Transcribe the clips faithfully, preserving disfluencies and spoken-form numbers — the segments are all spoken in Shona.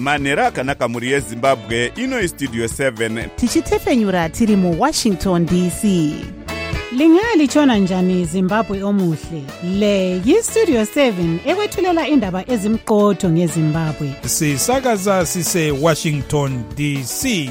manhero akanaka muri yezimbabwe. Ino istudio seven tichitefenyura tiri mu Washington D C. Lingalitshona njani Zimbabwe omuhle? Le yistudio seven ekwethulela indaba ezimqotho ngeZimbabwe. Sisakaza sise Washington D C.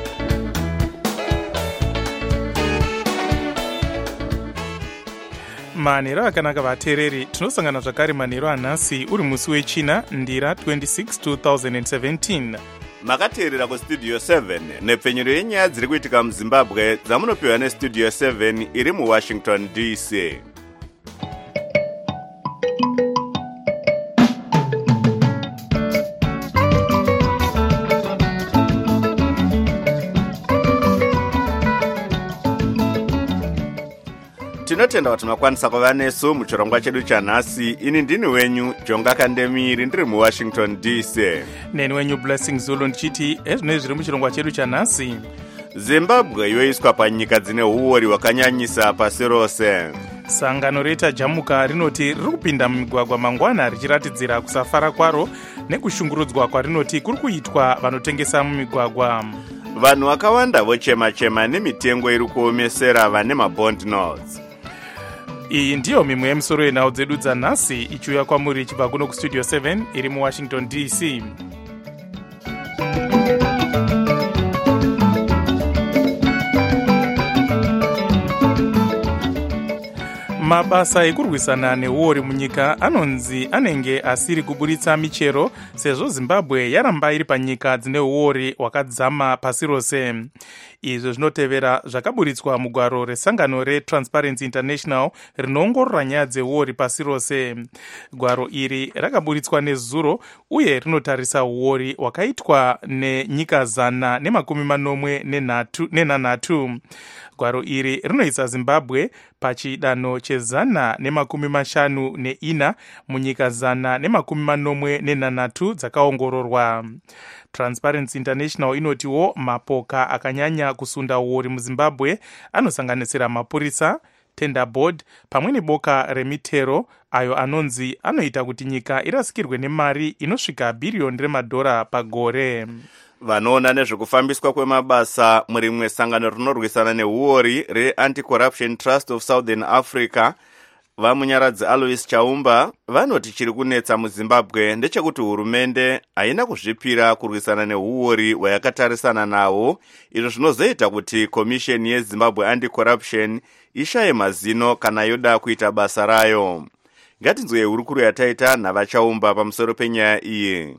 Manhero akanaka vateereri, tinosangana zvakare manhero anhasi uri musi wechina ndira twenty-six two thousand seventeen. makateerera kustudio seven nepfenyuro yenyaya dziri kuitika muzimbabwe dzamunopiwa nestudio seven iri muwashington D C. tinotenda kuti makwanisa kuva nesu muchirongwa chedu chanhasi. Ini ndini wenyu Jonga Kandemiri ndiri muwashington D C. Neni wenyu Blessing Zulu ndichiti ezvinoi zviri muchirongwa chedu chanhasi. Zimbabwe yoiswa panyika dzine uori hwakanyanyisa pasi rose. Sangano reita Jamuka rinoti riri kupinda mumigwagwa mangwana richiratidzira kusafara kwaro nekushungurudzwa kwarinoti kuri kuitwa vanotengesa mumigwagwa. Vanhu vakawanda vochema-chema nemitengo iri kuomesera vane mabond notes. Iyi ndiyo mimwe yemisoro yenhau dzedu dzanhasi ichiuya kwamuri ichibva kuno kustudio seven iri muwashington D C. Mabasa ekurwisana neuori munyika anonzi anenge asiri kuburitsa michero sezvo Zimbabwe yaramba iri panyika dzine uori hwakadzama pasi rose. Izvo zvinotevera zvakaburitswa mugwaro resangano reTransparency International rinoongorora nyaya dzeuori pasi rose. Gwaro iri rakaburitswa nezuro uye rinotarisa uori hwakaitwa nenyika zana nemakumi manomwe nenhanhatu. Gwaro iri rinoisa Zimbabwe pachidanho chezana nemakumi mashanu neina munyika zana nemakumi manomwe nenhanhatu dzakaongororwa. Transparency International inotiwo mapoka akanyanya kusunda uori muZimbabwe anosanganisira mapurisa, tender board pamwe neboka remitero ayo anonzi anoita kuti nyika irasikirwe nemari inosvika bhiriyoni remadhora pagore. Vanoona nezvekufambiswa kwemabasa murimwe sangano rinorwisana neuori reAnti-Corruption Trust of Southern Africa vamunyaradzi Alois Chaumba vanoti chiri kunetsa muZimbabwe ndechekuti hurumende haina kuzvipira kurwisana neuori hwayakatarisana nawo, izvo zvinozoita kuti Commission yeZimbabwe Anti-Corruption ishaye mazino kana yoda kuita basa rayo. Ngatinzwe hurukuru yataita navaChaumba pamusoro penyaya iyi.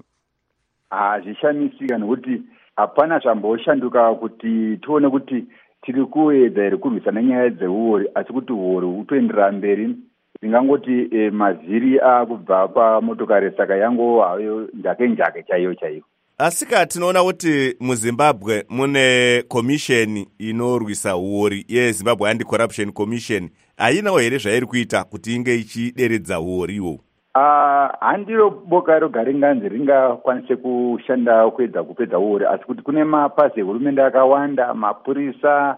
Hazvishamisika nekuti hapana zvamboshanduka kuti tione kuti tiri kuedza iri kurwisana nyaya dzeuori, asi kuti uori hutoenderera mberi. Ndingangoti e, mavhiri akubva pamotokari saka yango hayo njake njake chaiyo chaiyo. Asika tinoona kuti muZimbabwe mune commission inorwisa uori yeZimbabwe Anti-Corruption Commission. Hainawo here zvairi kuita kuti inge ichideredza uori iwo? Uh, handiro boka roga ringanzi ringakwanise kushanda kuedza kupedza uori, asi kuti kune mapazi ehurumende akawanda, mapurisa,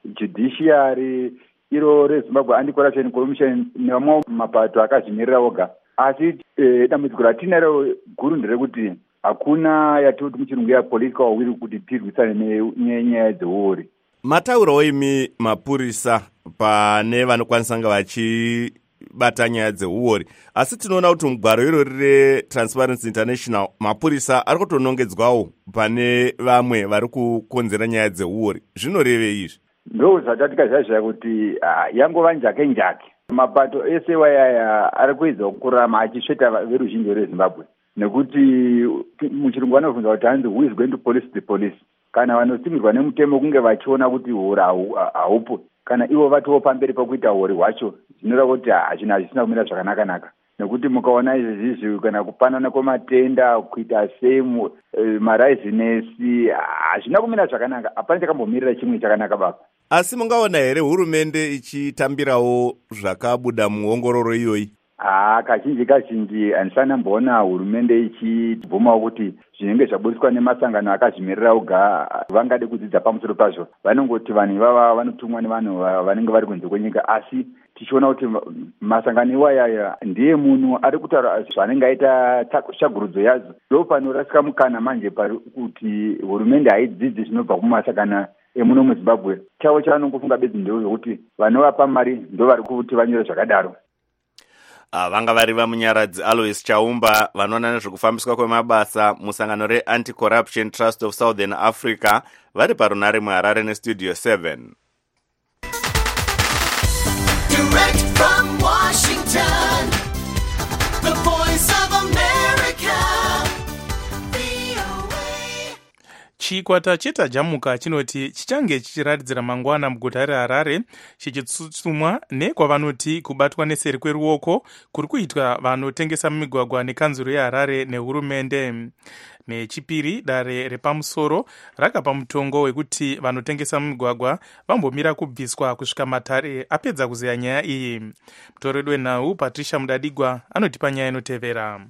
judiciary, iro reZimbabwe Anti-Corruption Commission nemamwe mapato akazvimirira oga. Asi eh, dambudziko ratinaro guru nderekuti hakuna yatoti muchirungu ya political will kuti tirwisane nenyaya dzeuori. Mataurawo imi mapurisa pane vanokwanisa kunge vachi bata nyaya dzeuori, asi tinoona kuti mugwaro irori reTransparency International mapurisa ari kutonongedzwawo pane vamwe vari kukonzera nyaya dzeuori. Zvinoreve izvi? Ndo zvatatika zvazvaya kuti uh, yangova njake njake. Mapato ese wayaya ari kuedza kurama achisveta veruzhinji reZimbabwe, nekuti muchirungu vanobvunza kuti hanzi who is going to police the police. Kana vanosimirwa nemutemo kunge vachiona kuti uori haupo, kana ivo vatowo pamberi pakuita uori hwacho, zvinoreva kuti hazvina hazvisina kumira zvakanaka-naka. Nekuti mukaona izvizvi kana kupanana kwematenda, kuita semu, e, maraizinesi, hazvina kumira zvakanaka. Hapana chakambomirira chimwe chakanaka baba. Asi mungaona here hurumende ichitambirawo zvakabuda muongororo iyoyi? Ah, kazhinji kazhinji handisanamboona hurumende ichibvumawo kuti zvinenge zvabudiswa nemasangano akazvimirira oga vangade kudzidza pamusoro pazvo. Vanongoti vanhu ivava vanotumwa nevanhu vanenge vari kunze kwenyika, asi tichiona kuti masangano iwaya ndiye munhu ari kutaura zvanenge aita tsvagurudzo yadzo. Ndo panorasika mukana manje kuti hurumende haidzidzi zvinobva kumasangano emuno muZimbabwe. Chavo chavanongofunga bedzi ndezvokuti vanovapa mari ndo vari kuti vanyore zvakadaro. Uh, vanga vari vamunyaradzi Alois Chaumba vanoona nezvekufambiswa kwemabasa musangano re-Anti-Corruption Trust of Southern Africa vari parunare muHarare nestudio seven. Direct from Washington, the voice of America, V O A. chikwata chetajamuka chinoti chichange chichiratidzira mangwana muguta reHarare chichitsutsumwa nekwavanoti kubatwa neseri kweruoko kuri kuitwa vanotengesa mumigwagwa nekanzuro yeHarare nehurumende. Nechipiri, dare repamusoro rakapa mutongo wekuti vanotengesa mumigwagwa vambomira kubviswa kusvika matare apedza kuziya nyaya iyi. Mutoredo wenhau Patricia Mudadigwa anotipa nyaya inotevera.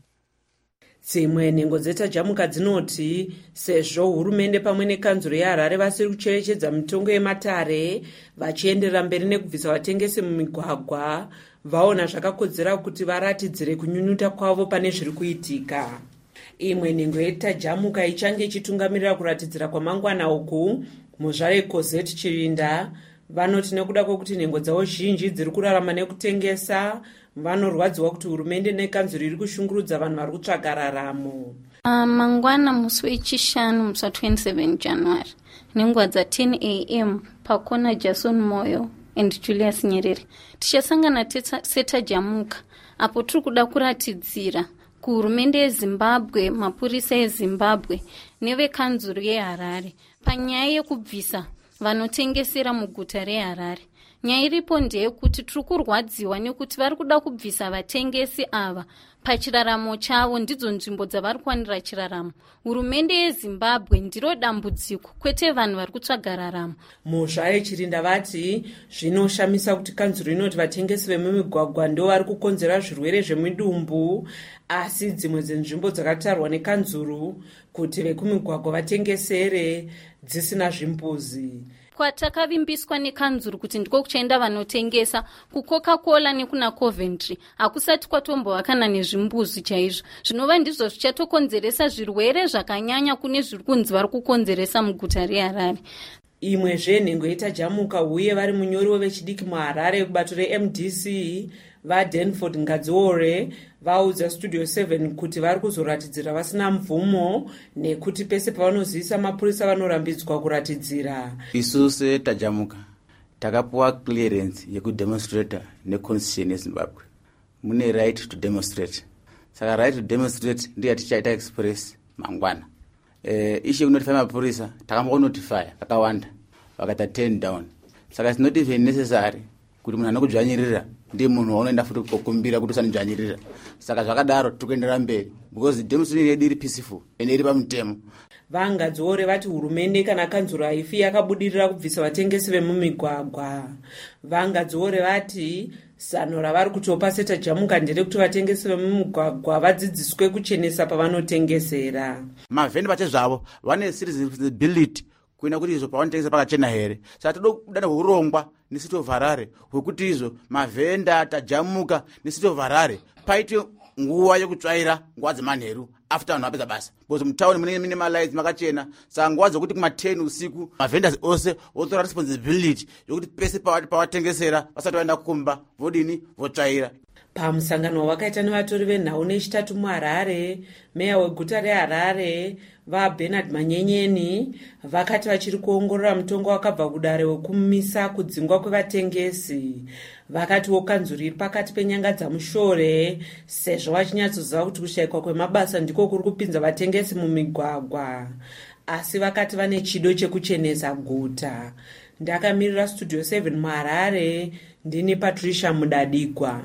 Dzimwe nhengo dzetajamuka dzinoti sezvo hurumende pamwe nekanzuro yeHarare vasiri kucherechedza mitongo yematare vachienderera mberi nekubvisa vatengesi mumigwagwa, vaona zvakakodzera kuti varatidzire kunyunyuta kwavo pane zviri kuitika. Imwe nhengo yetajamuka ichange ichitungamirira kuratidzira kwamangwana uku muzvare Kozeti Chirinda vanoti nekuda kwekuti nhengo dzavo zhinji dziri kurarama nekutengesa, vanorwadziwa kuti hurumende nekanzuro iri kushungurudza vanhu vari kutsvaga raramo. Uh, mangwana musi wechishanu musi wa27 January nenguva dza10 a m pakona Jason Moyo and Julius Nyerere tichasangana setajamuka apo tiri kuda kuratidzira kuhurumende yeZimbabwe, mapurisa eZimbabwe nevekanzuro yeHarare panyaya yekubvisa vanotengesera muguta reHarare. Nyaya iripo ndeyekuti tiri kurwadziwa nekuti vari kuda kubvisa vatengesi ava pachiraramo chavo, ndidzo nzvimbo dzavari kuwanira chiraramo. Hurumende yeZimbabwe ndiro dambudziko, kwete vanhu vari kutsvaga raramo. Muzvare Chirinda vati zvinoshamisa kuti kanzuro inoti vatengesi vemumigwagwa ndo vari kukonzera zvirwere zvemidumbu, asi dzimwe dzenzvimbo dzakatarwa nekanzuro kuti vekumigwagwa vatengesere dzisina zvimbuzi. Kwatakavimbiswa nekanzuro kuti ndiko kuchaenda vanotengesa kuCoca-Cola nekuna Coventry hakusati kwatombova kana nezvimbuzi chaizvo, zvinova ndizvo zvichatokonzeresa zvirwere zvakanyanya kune zviri kunzi vari kukonzeresa muguta reHarare. Imwe zvenhengo yetajamuka uye vari munyori wevechidiki muHarare kubato reM D C vaDanford Ngadziore vaudza studio seven kuti vari kuzoratidzira vasina mvumo nekuti pese pavanozivisa mapurisa vanorambidzwa kuratidzira. Isu setajamuka takapuwa clearance yekudemonstrata neconstitution yeZimbabwe. Mune right to demonstrate. Saka right to demonstrate ndiye tichaita express mangwana. Eh, ishe kunotify mapurisa takambonotify akawanda vakata turn down. Saka it's not even necessary kuti munhu anokudzvanyirira ndiye munhu waunoenda futi kukumbira kuti usanidzvanyirira. Saka zvakadaro tikuendera mberi because demonstration yedu iri peaceful ende iri pamutemo. Vangadziore vati hurumende kana kanzuro haifi yakabudirira kubvisa vatengesi vemumigwagwa. Vangadziore vati zano ravari kutopa setajamuka nderekuti vatengesi vemumigwagwa vadzidziswe kuchenesa pavanotengesera. Mavhendi pachezvavo vane responsibility kuina kuti izvo pavanotengesa pakachena here. Saka toda kudana hurongwa neCity of Harare hwekuti izvo mavhenda tajamuka neCity of Harare paite nguva yekutsvaira nguva dzemanheru after vanhu vapedza basa, because mutauni munenge mine malights makachena. Saka nguva dzokuti kuma ten usiku mavhendas ose otora responsibility yokuti pese pavatengesera vasati vaenda kukumba vodini votsvaira. Pamusangano wakaita nevatori venhau nechitatu muHarare, meya weguta reHarare vaBernard Manyenyeni vakati vachiri kuongorora mutongo wakabva kudare wekumisa kudzingwa kwevatengesi. Vakatiwo kanzuro iri pakati penyanga dzamushore sezvo vachinyatsoziva kuti kushayikwa kwemabasa ndiko kuri kupinza vatengesi mumigwagwa, asi vakati vane chido chekuchenesa guta. Ndakamirira studio seven muHarare, ndini Patricia Mudadigwa.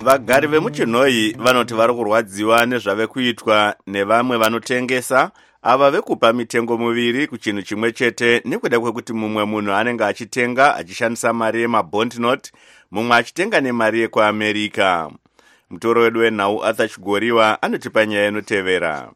vagari vemuchinhoi vanoti vari kurwadziwa nezvave kuitwa nevamwe vanotengesa ava vekupa mitengo miviri kuchinhu chimwe chete nekuda kwekuti mumwe munhu anenge achitenga achishandisa mari yemabond note, mumwe achitenga nemari yekuamerica. Mutoro wedu wenhau Arthur Chigoriwa anotipa nyaya inotevera.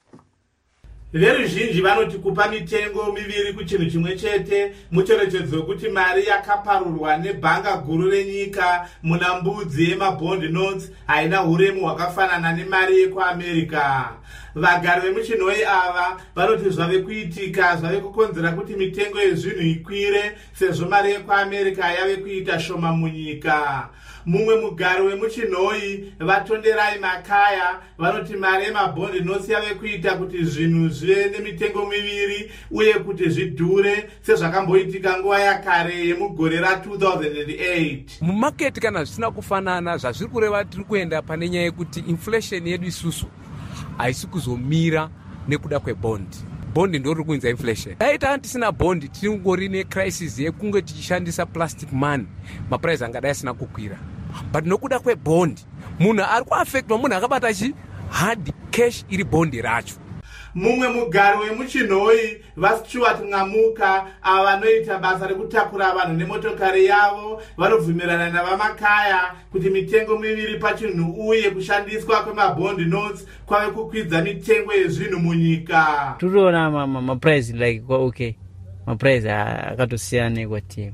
Veruzhinji vanoti kupa mitengo miviri kuchinhu chimwe chete mucherechedzo wekuti mari yakaparurwa nebhanga guru renyika muna mbudzi yemabond notes haina uremu hwakafanana nemari yekuamerica. Vagari vemuchinhoi ava vanoti zvave kuitika zvave kukonzera kuti mitengo yezvinhu ikwire sezvo mari yekuamerica yave kuita shoma munyika. Mumwe mugari wemuchinhoi Vatonderai Makaya vanoti mari yemabond notes yave kuita kuti zvinhu zvive nemitengo miviri uye kuti zvidhure sezvakamboitika nguva yakare yemugore ra two thousand eight. Mumaketi kana zvisina kufanana zvazviri kureva tiri kuenda pane nyaya yekuti inflation yedu isusu haisi kuzomira nekuda kwebondi. Bondi ndo riri kuinza inflation. Daita tisina bondi tingori necrisis yekunge tichishandisa plastic money, maprice angadai asina kukwira. But nokuda kwebondi munhu ari kuaffectwa, munhu akabata chi hard cash iri bondi racho. Mumwe mugari wemuchinhoi vaStuart Ngamuka ava vanoita basa rekutakura vanhu nemotokari yavo vanobvumirana navamakaya kuti mitengo miviri pachinhu uye kushandiswa kwemabond notes kwave kukwidza mitengo yezvinhu munyika. Turiona maprice like okay, maprice akatosiyana kwati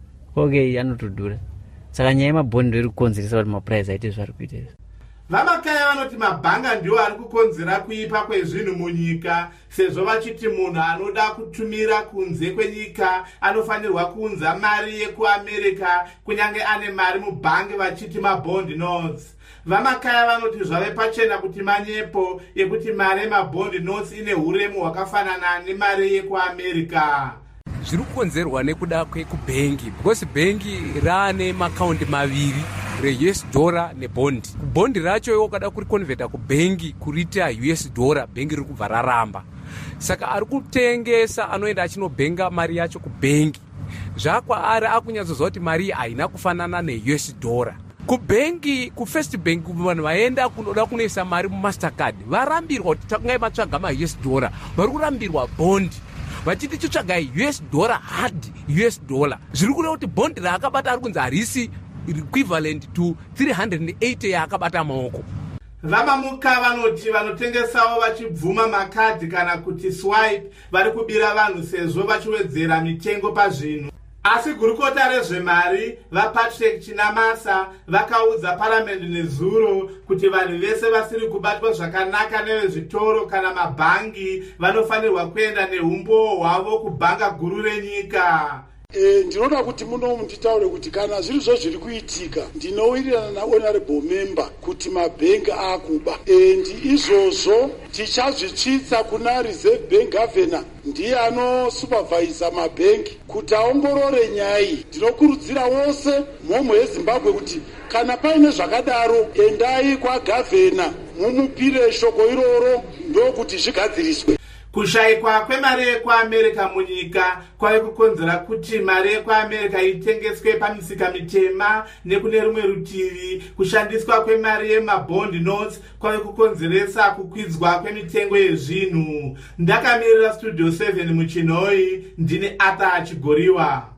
okay anotodhura, saka nyaya yemabond iri kukonzeresa kuti maprice aite zvari kuita. Vamakaya vanoti mabhanga ndiwo ari kukonzera kuipa kwezvinhu munyika sezvo vachiti munhu anoda kutumira kunze kwenyika anofanirwa kuunza mari yekuamerica kunyange ane mari mubhangi vachiti mabond notes. Vamakaya vanoti zvave pachena kuti manyepo yekuti mari yemabond notes ine uremu hwakafanana nemari yekuamerica. Zviri kukonzerwa nekuda kwekubhengi because bhengi raane makaundi maviri re-U S dollar nebondi. Bondi racho iwo kada kurikonvheta kubhengi kuriita U S dollar, bhengi riri kubva raramba. Saka ari kutengesa anoenda achinobhenga mari yacho kubhengi. Zvakwaari akunyatsoziva kuti mari haina kufanana ne-U S dollar. Kubhengi, kufirst bank vanhu vaenda kunoda kunoisa mari mumastercard varambirwa kuti takungai matsvaga ma-U S dollar, vari kurambirwa bondi vachiti chitsvagai U S dollar hard U S dollar. Zviri kureva kuti bondi raakabata ari kunzi harisi equivalent to three hundred eighty yaakabata maoko. Vamamuka vanoti vanotengesawo vachibvuma makadhi kana kuti swipe vari kubira vanhu sezvo vachiwedzera mitengo pazvinhu. Asi gurukota rezvemari vaPatrick Chinamasa vakaudza paramendi nezuro kuti vanhu vese vasiri kubatwa zvakanaka nevezvitoro kana mabhangi vanofanirwa kuenda neumbowo hwavo kubhanga guru renyika. E, ndinoda kuti muno munditaure kuti kana zviri zvo zviri kuitika ndinowirirana nahonorable member kuti mabhengi akuba endi izvozvo tichazvitsvitsa kuna reserve bank governor ndiye anosupervisa mabhengi kuti aongorore nyaya iyi. Ndinokurudzira wose mhomho yeZimbabwe kuti kana paine zvakadaro endai kwagavhena mumupire shoko iroro ndokuti zvigadziriswe. Kushayikwa kwemari yekuamerica munyika kwave kukonzera kuti mari yekuamerica itengeswe pamisika mitema, nekune rumwe rutivi kushandiswa kwemari yemabond notes kwave kukonzeresa kukwidzwa kwemitengo yezvinhu. Ndakamirira Studio seven muchinhoi, ndine Arthur Chigoriwa.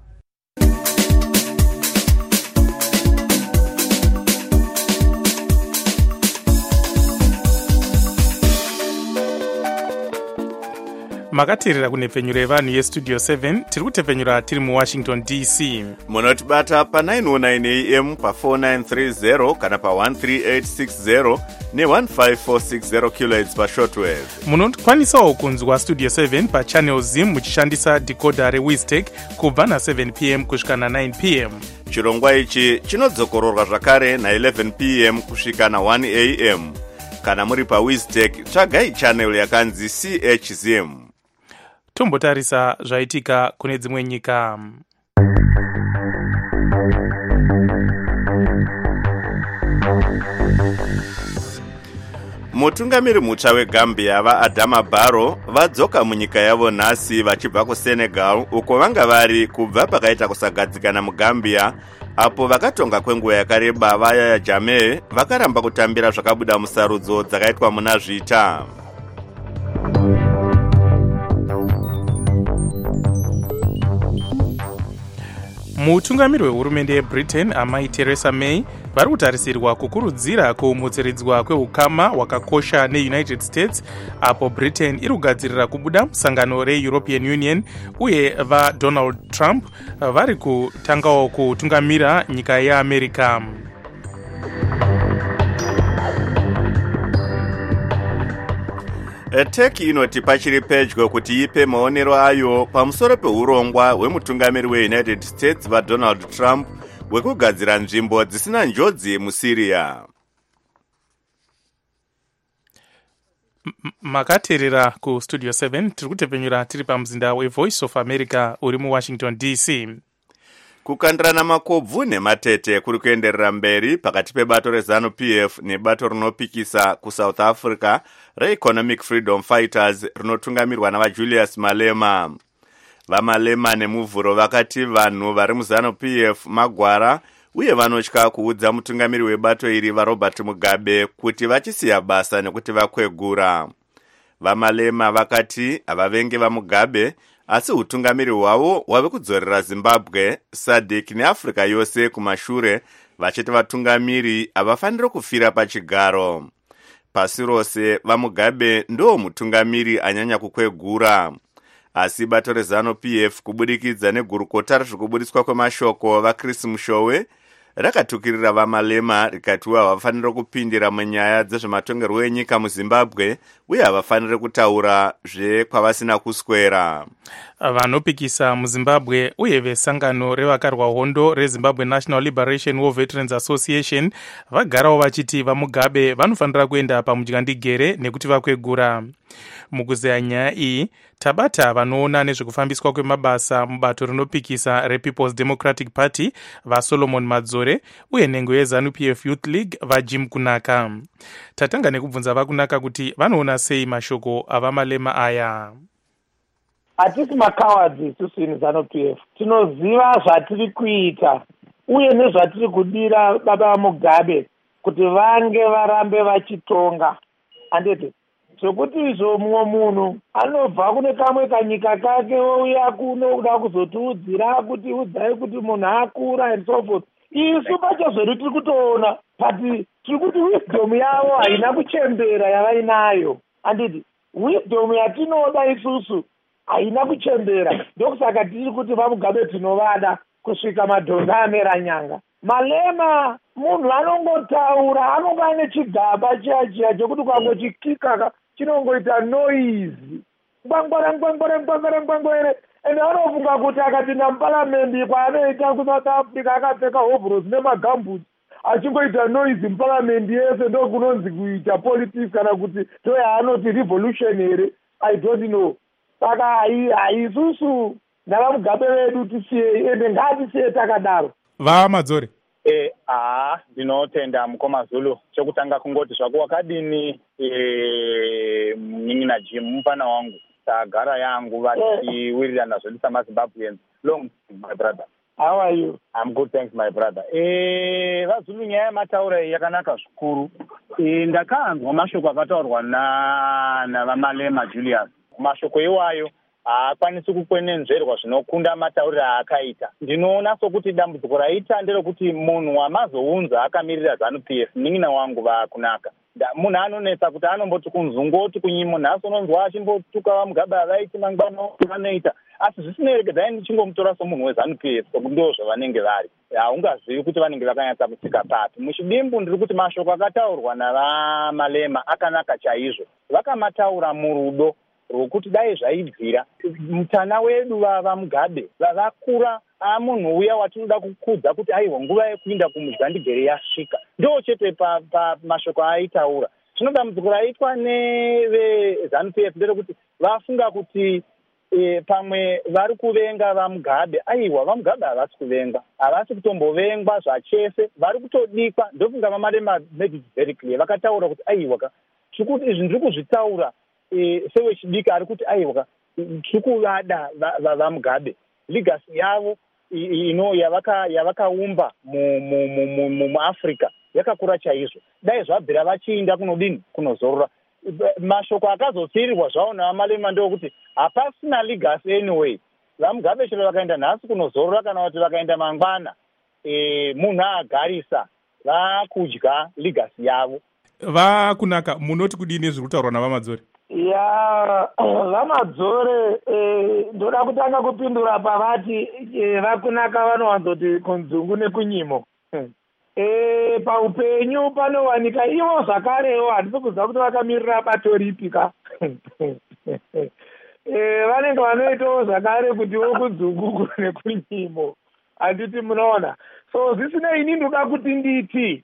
makateerera kunhepfenyuro yevanhu yestudio seven tiri kutepfenyura tiri muwashington D C. munotibata pa nine oh nine A M pa four nine three zero kana pa one three eight six zero ne one five four six zero kilohertz pa shortwave. munokwanisawo kunzwa studio seven pa channel zim muchishandisa decoder rewistek kubva na seven p m kusvika na nine p m chirongwa ichi chinodzokororwa zvakare na eleven p m kusvika na one A M kana muri pa Wistek tsvagai channel yakanzi C H Z M. tombotarisa zvaitika kune dzimwe nyika. mutungamiri mutsva wegambia vaadama barrow vadzoka munyika yavo nhasi vachibva kusenegal uko vanga vari kubva pakaita kusagadzikana mugambia apo vakatonga kwenguva yakareba vayaya jammeh vakaramba kutambira zvakabuda musarudzo dzakaitwa muna zvita. mutungamiri wehurumende yebritain amai theresa may vari kutarisirwa kukurudzira kuumutsiridzwa kweukama hwakakosha neunited states apo britain iri kugadzirira kubuda musangano reeuropean union uye vadonald trump vari kutangawo kutungamira nyika yeamerica. turkey inoti pachiri pedyo kuti ipe maonero ayo pamusoro peurongwa hwemutungamiri weunited states vadonald trump hwekugadzira nzvimbo dzisina njodzi musyria. makateerera kustudio seven tiri kutepenyura tiri pamuzinda wevoice of america uri muwashington D C. kukandirana makobvu nematete kuri kuenderera mberi pakati pebato rezanu P F nebato rinopikisa kusouth africa reeconomic freedom fighters rinotungamirwa navajulius malema. vamalema nemuvhuro vakati vanhu vari muzanu P F magwara uye vanotya kuudza mutungamiri webato iri varobert mugabe kuti vachisiya basa nekuti vakwegura. vamalema vakati havavenge vamugabe asi utungamiri hwavo hwave kudzorera zimbabwe sadc neafrica yose kumashure vachiti vatungamiri havafaniri kufira pachigaro. pasi rose vamugabe ndo mutungamiri anyanya kukwegura asi bato rezanu P F kubudikidza negurukota rezvekubudiswa kwemashoko vaChris Mushowe rakatukirira vamalema rikatiwa havafaniri kupindira munyaya dzezvematongerwo enyika muzimbabwe uye havafaniri kutaura zvekwavasina kuswera. vanopikisa muzimbabwe uye vesangano revakarwa hondo rezimbabwe national liberation war veterans association vagarawo vachiti vamugabe vanofanira kuenda pamudyandegere nekuti vakwegura. mukuzeya nyaya iyi tabata vanoona nezvekufambiswa kwemabasa mubato rinopikisa repeoples democratic party vasolomon madzore uye nhengo yezanu P F youth league vajim kunaka. tatanga nekubvunza vakunaka kuti vanoona sei mashoko avamalema aya. hatisi makawadzi isusu ini zanu P F tinoziva zvatiri kuita uye nezvatiri kudira baba vamugabe kuti vange varambe vachitonga. anditi zvokuti izvo mumwe munhu anobva kune kamwe kanyika kake ouya kuno kuda kuzotiudzira kuti udzai kuti munhu akura and so forth. isu pacho zvedu tiri kutoona but tiri kuti wisdom yavo haina kuchembera yavainayo. anditi wisdom yatinoda isusu haina kuchembera ndokusaka tiri kuti vamugabe tinovada kusvika madhonda amera nyanga. malema munhu anongotaura anonga ane chigaba chiya chiya chekuti ukangochikika chinongoita noise ngwangwara ngwangwara ngwangwara ngwangwere ende anofunga kuti akapinda muparamendi kwaanoita kusouth africa akapfeka hovhros nemagambut achingoita noise muparamendi yese ndo kunonzi kuita politics kana kuti ndo yaanoti revolution here I don't know. saka haisusu navamugabe vedu tisiyei ende ngatisiyei takadaro. vamadzore Eh, ah, ndinotenda mukoma Zulu chokutanga kungoti zvako wakadini eh mnyina Jim mupana wangu tagara yangu vachiwirirana zvedu samaZimbabweans. Long my brother. How are you? I'm good, thanks my brother. Eh vaZulu nyaya yamataura yakanaka zvikuru. Eh ndakanzwa mashoko akataurwa na navamalema Julius. mashoko iwayo haakwanisi kukwenenzverwa zvinokunda matauriro aakaita. ndinoona sokuti dambudziko raita nderokuti munhu wamazounza akamirira zanu P F nin'ina wangu vakunaka. munhu anonetsa kuti anomboti kunzungoti kunyimo nhasi unonzwa achimbotuka vamugabe avaiti mangwana vanoita asi zvisinei ndichingomutora somunhu wezanu P F sokuti ndo zvavanenge vari. haungazivi kuti vanenge vakanyatsa kutsika papi. muchidimbu ndiri kuti mashoko akataurwa navamalema akanaka chaizvo. vakamataura murudo rwokuti dai zvaibvira mutana wedu vavamugabe vakura amunhu uya watinoda kukudza kuti aiwa nguva yekuinda kumuzandigere yasvika. ndo chete pamashoko pa aitaura. zvinoda dambudziko raitwa nevezanu P F nderekuti vafunga kuti e, pamwe vari kuvenga vamugabe. aiwa vamugabe havasi kuvenga, havasi kutombovengwa zvachese, vari kutodikwa. ndofunga vamalema made it very clear vakataura kuti aiwa izvi ndiri kuzvitaura sewechidiki ari kuti aiwa tiri kuvada vamugabe ligasi yavo ino yavakaumba muafrica yakakura chaizvo. Dai zvabvira vachiinda kunodini kunozorora. Mashoko akazotsirirwa zvavo navamalema ndeokuti hapasina ligasi anyway. Vamugabe chero vakaenda nhasi kunozorora kana kuti vakaenda mangwana munhu agarisa vakudya ligasi yavo. Vakunaka munoti kudini zviri kutaurwa navamadzore? Ya vamadzore ndoda kutanga kupindura pavati vakunaka vanowanzoti kunzungu nekunyimo. E, paupenyu panowanika ivo zvakarewo handisi kuziva kuti vakamirira bato ripika. E, vanenge vanoitawo zvakare kutiwo kunzungu nekunyimo handiti munoona. So zvisinei ini ndoda kuti nditi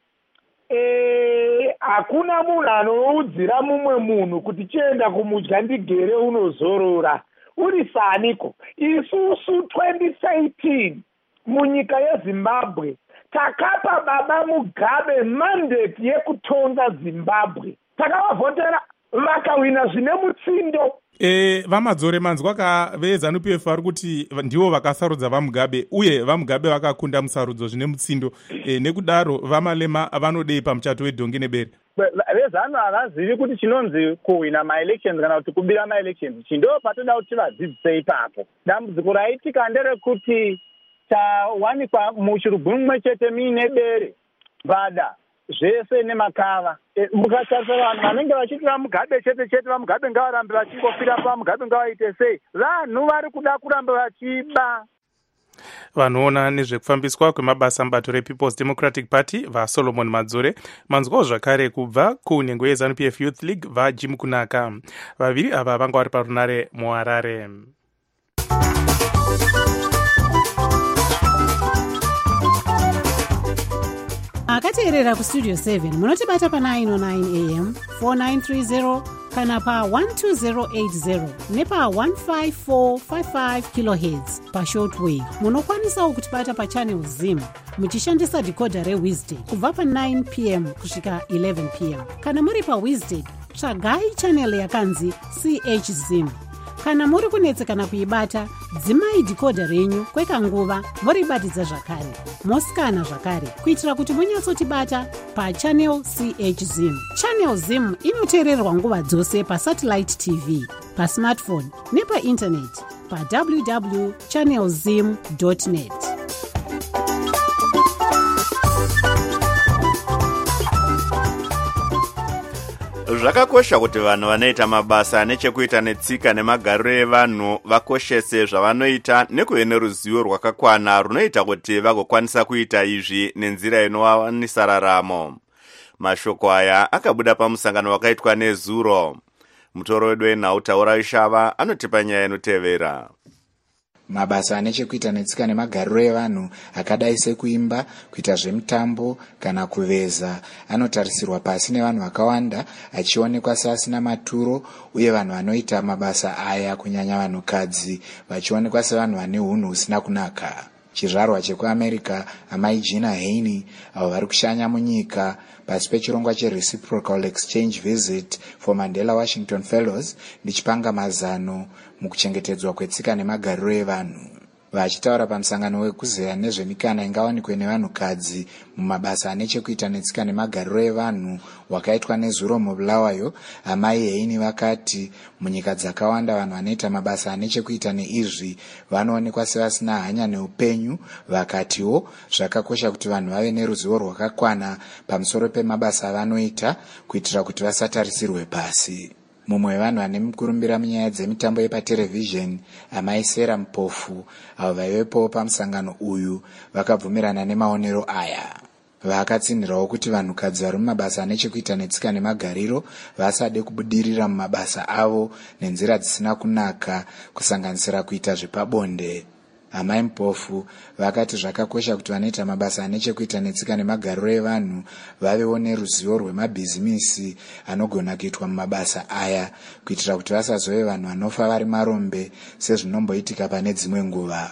hakuna munhu anoudzira mumwe munhu kuti chienda kumudya ndigere unozorora. Uri saniko? Isusu twenty eighteen munyika yeZimbabwe takapa baba Mugabe mandate yekutonga Zimbabwe. Takavavhotera vakawina zvine mutsindo. E, vamadzore manzwa ka veZANU-P F vari kuti ndivo vakasarudza vamugabe uye vamugabe vakakunda musarudzo zvine mutsindo. E, nekudaro vamalema vanodei pamuchato wedhongi nebere? VeZANU havazivi kuti chinonzi kuwina maelections kana kuti kubira maelections chindo patoda kuti vadzidzise ipapo. Dambudziko raitika nderekuti tawanikwa muchirugwi mumwe chete muine bere, mbada, zvese nemakava. E, mukatarisa vanhu vanenge vachiti vamugabe chete chete vamugabe ngavarambe vachingofira pamugabe ngavaite sei, vanhu vari kuda kuramba vachiba. Vanoona nezvekufambiswa kwemabasa mubato rePeople's Democratic Party vaSolomon Madzore manzwawo zvakare kubva kunhengo yeZANU-P F Youth League vaJim Kunaka. Vaviri ava vanga vari parunare muHarare. akateerera kustudio seven munotibata pa nine oh nine a m four nine three zero kana pa one two zero eight zero nepa one five four five five kilohertz pashortwave. Munokwanisawo kutibata pa channel zim muchishandisa decoder reWizard kubva pa nine p m kusvika eleven p m. Kana muri pa Wizard tsvagai channel yakanzi C H Zim. Kana muri kunetsekana kuibata dzimai decoder renyu kwekanguva moribatidza zvakare mosikana zvakare kuitira kuti munyatsotibata pachannel C H Zim. Channel Zim inoteererwa nguva dzose pasatellite T V, pasmartphone nepaintaneti pa w w w dot channel zim dot net. Zvakakosha kuti vanhu vanoita mabasa nechekuita netsika nemagariro evanhu vakoshese zvavanoita nekuve neruzivo rwakakwana runoita kuti vagokwanisa kuita izvi nenzira inowawanisa raramo. Mashoko aya akabuda pamusangano wakaitwa nezuro. Mutoro wedu wenhau Taura Ishava anotipa nyaya inotevera. Mabasa anechekuita netsika nemagariro evanhu akadai sekuimba, kuita zvemitambo kana kuveza anotarisirwa pasi nevanhu vakawanda achionekwa seasina maturo, uye vanhu vanoita mabasa aya kunyanya vanhukadzi vachionekwa sevanhu vane unhu husina kunaka. Chizvarwa chekuAmerica amai Gina Haney avo vari kushanya munyika pasi pechirongwa cheReciprocal Exchange Visit for Mandela Washington Fellows ndichipanga mazano mukuchengetedzwa kwetsika nemagariro evanhu. Vachitaura pamusangano wekuzeya nezvemikana ingawanikwe nevanhukadzi mumabasa anechekuita netsika nemagariro evanhu wakaitwa nezuro muBulawayo, amai Haney vakati munyika dzakawanda vanhu vanoita mabasa anechekuita neizvi vanoonekwa sevasina hanya neupenyu. Vakatiwo zvakakosha kuti vanhu vave neruzivo rwakakwana pamusoro pemabasa avanoita kuitira kuti vasatarisirwe pasi. Mumwe wevanhu vane mukurumbira munyaya dzemitambo yepaterevhizheni, amai Sera Mupofu, avo vaivepo pamusangano uyu vakabvumirana nemaonero aya. Vakatsinhirawo kuti vanhukadzi vari mumabasa anechekuita netsika nemagariro vasade kubudirira mumabasa avo nenzira dzisina kunaka, kusanganisira kuita zvepabonde. Amai Mupofu vakati zvakakosha kuti vanoita mabasa anechekuita netsika nemagariro evanhu vavewo neruzivo rwemabhizimisi anogona kuitwa mumabasa aya kuitira kuti vasazove vanhu vanofa vari marombe sezvinomboitika pane dzimwe nguva.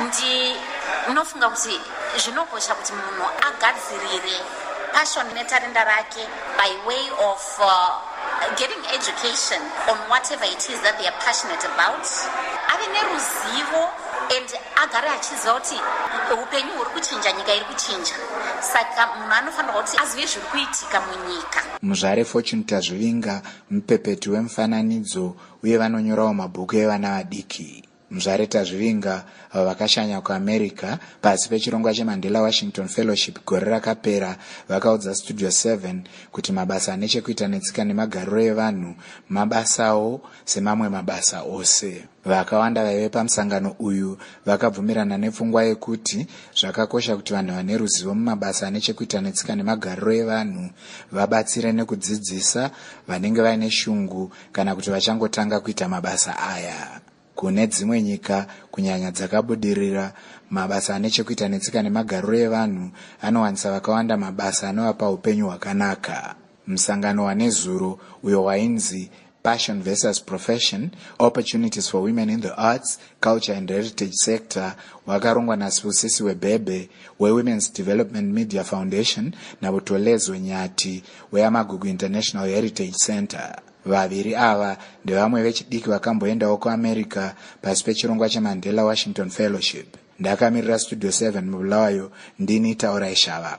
Ndinofunga kuti zvinokosha kuti munhu agadzirire passion netarenda rake by way of uh, getting education on whatever it is that they are passionate about, ave neruzivo and agare achiziva kuti upenyu huri kuchinja, nyika iri kuchinja, saka munhu anofanirwa kuti azive zviri kuitika munyika. muzvare Fortunate Zvivinga mupepeti wemufananidzo uye vanonyorawo mabhuku evana vadiki. muzvare Tazvivinga avo vakashanya kuamerica pasi pechirongwa cheMandela Washington Fellowship gore rakapera vakaudza Studio seven kuti mabasa ane chekuita netsika nemagariro evanhu mabasawo semamwe mabasa ose. vakawanda vaive pamusangano uyu vakabvumirana nepfungwa yekuti zvakakosha kuti vanhu vane ruzivo mumabasa ane chekuita netsika nemagariro evanhu vabatsire nekudzidzisa vanenge vaine shungu kana kuti vachangotanga kuita mabasa aya. kune dzimwe nyika kunyanya dzakabudirira mabasa ane chekuita netsika nemagariro evanhu anowanisa vakawanda mabasa anovapa upenyu hwakanaka. musangano wane zuro uyo wainzi Passion versus Profession, Opportunities for Women in the Arts, Culture and Heritage Sector wakarongwa naSibusisi Webebe weWomen's Development Media Foundation naButolezwe Nyati weAmagugu International Heritage Center. vaviri ava ndevamwe vechidiki vakamboendawo kuamerica pasi pechirongwa cheMandela Washington Fellowship. ndakamirira Studio seven mubulawayo, ndini Taurai Shava.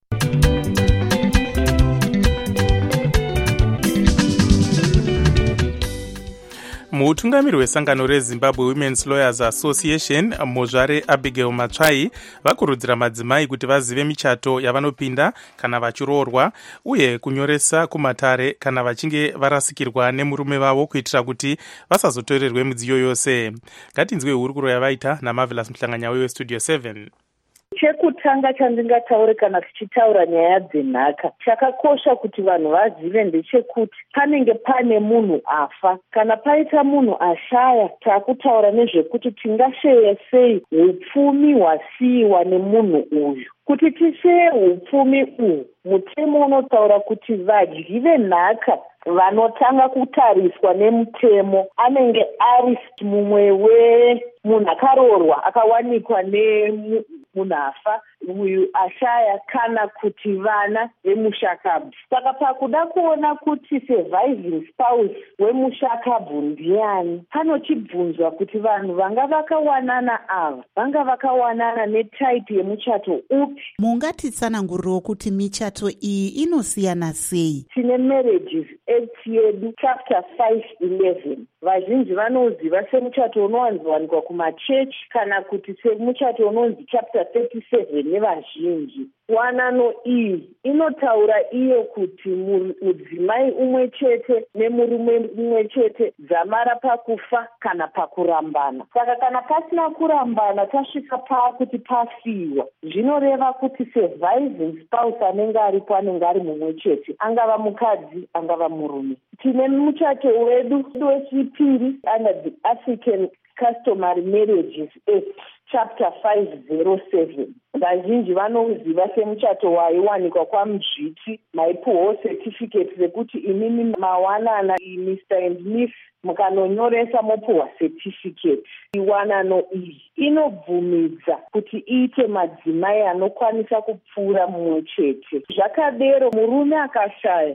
mutungamiri wesangano reZimbabwe Women's Lawyers Association muzvare Abigail Matsvai vakurudzira madzimai kuti vazive michato yavanopinda kana vachiroorwa uye kunyoresa kumatare kana vachinge varasikirwa nemurume vavo kuitira kuti vasazotorerwe midziyo yose. ngatinzwe hurukuro yavaita naMarvelous Muhlanganyauye weStudio seven. chekutanga chandingataure kana tichitaura nyaya dzenhaka, chakakosha kuti vanhu vazive ndechekuti panenge pane munhu afa. kana paita munhu ashaya, takutaura nezvekuti tingasheya sei upfumi hwasiyiwa nemunhu uyu. kuti tisheye upfumi uhu, mutemo unotaura kuti vadyi venhaka vanotanga kutariswa nemutemo anenge ari mumwe wemunhu akaroorwa akawanikwa nemunhu afa uyu ashaya kana kuti vana vemushakabvu. saka pakuda kuona kuti surviving spouse wemushakabvu ndiani, panochibvunzwa kuti vanhu vanga vakawanana ava vanga vakawanana netaipi yemuchato upi. mungatitsanangurirewo kuti michato iyi inosiyana sei? tine Marriages Act yedu chapter five eleven. vazhinji vanoziva semuchato unowanzowanikwa kumachechi kana kuti semuchato unonzi chapter thirty-seven nevazhinji. wanano iyi inotaura iyo kuti mudzimai umwe chete nemurume umwe chete dzamara pakufa kana pakurambana. saka kana pasina kurambana tasvika pakuti pafiwa, zvinoreva kuti surviving spouse anenge aripo anenge ari mumwe chete, angava mukadzi angava murume. tine muchato wedu wechipiri under the African Customary Marriages Act chapter five oh seven. vazhinji vanoziva semuchato waiwanikwa kwaMuzviti, maipuwawo certificate rekuti inini mawanana Mister and Miss mukanonyoresa mopuhwa certificate. iwanano iyi inobvumidza kuti iite madzimai anokwanisa kupfuura mumwe chete. zvakadero murume akashaya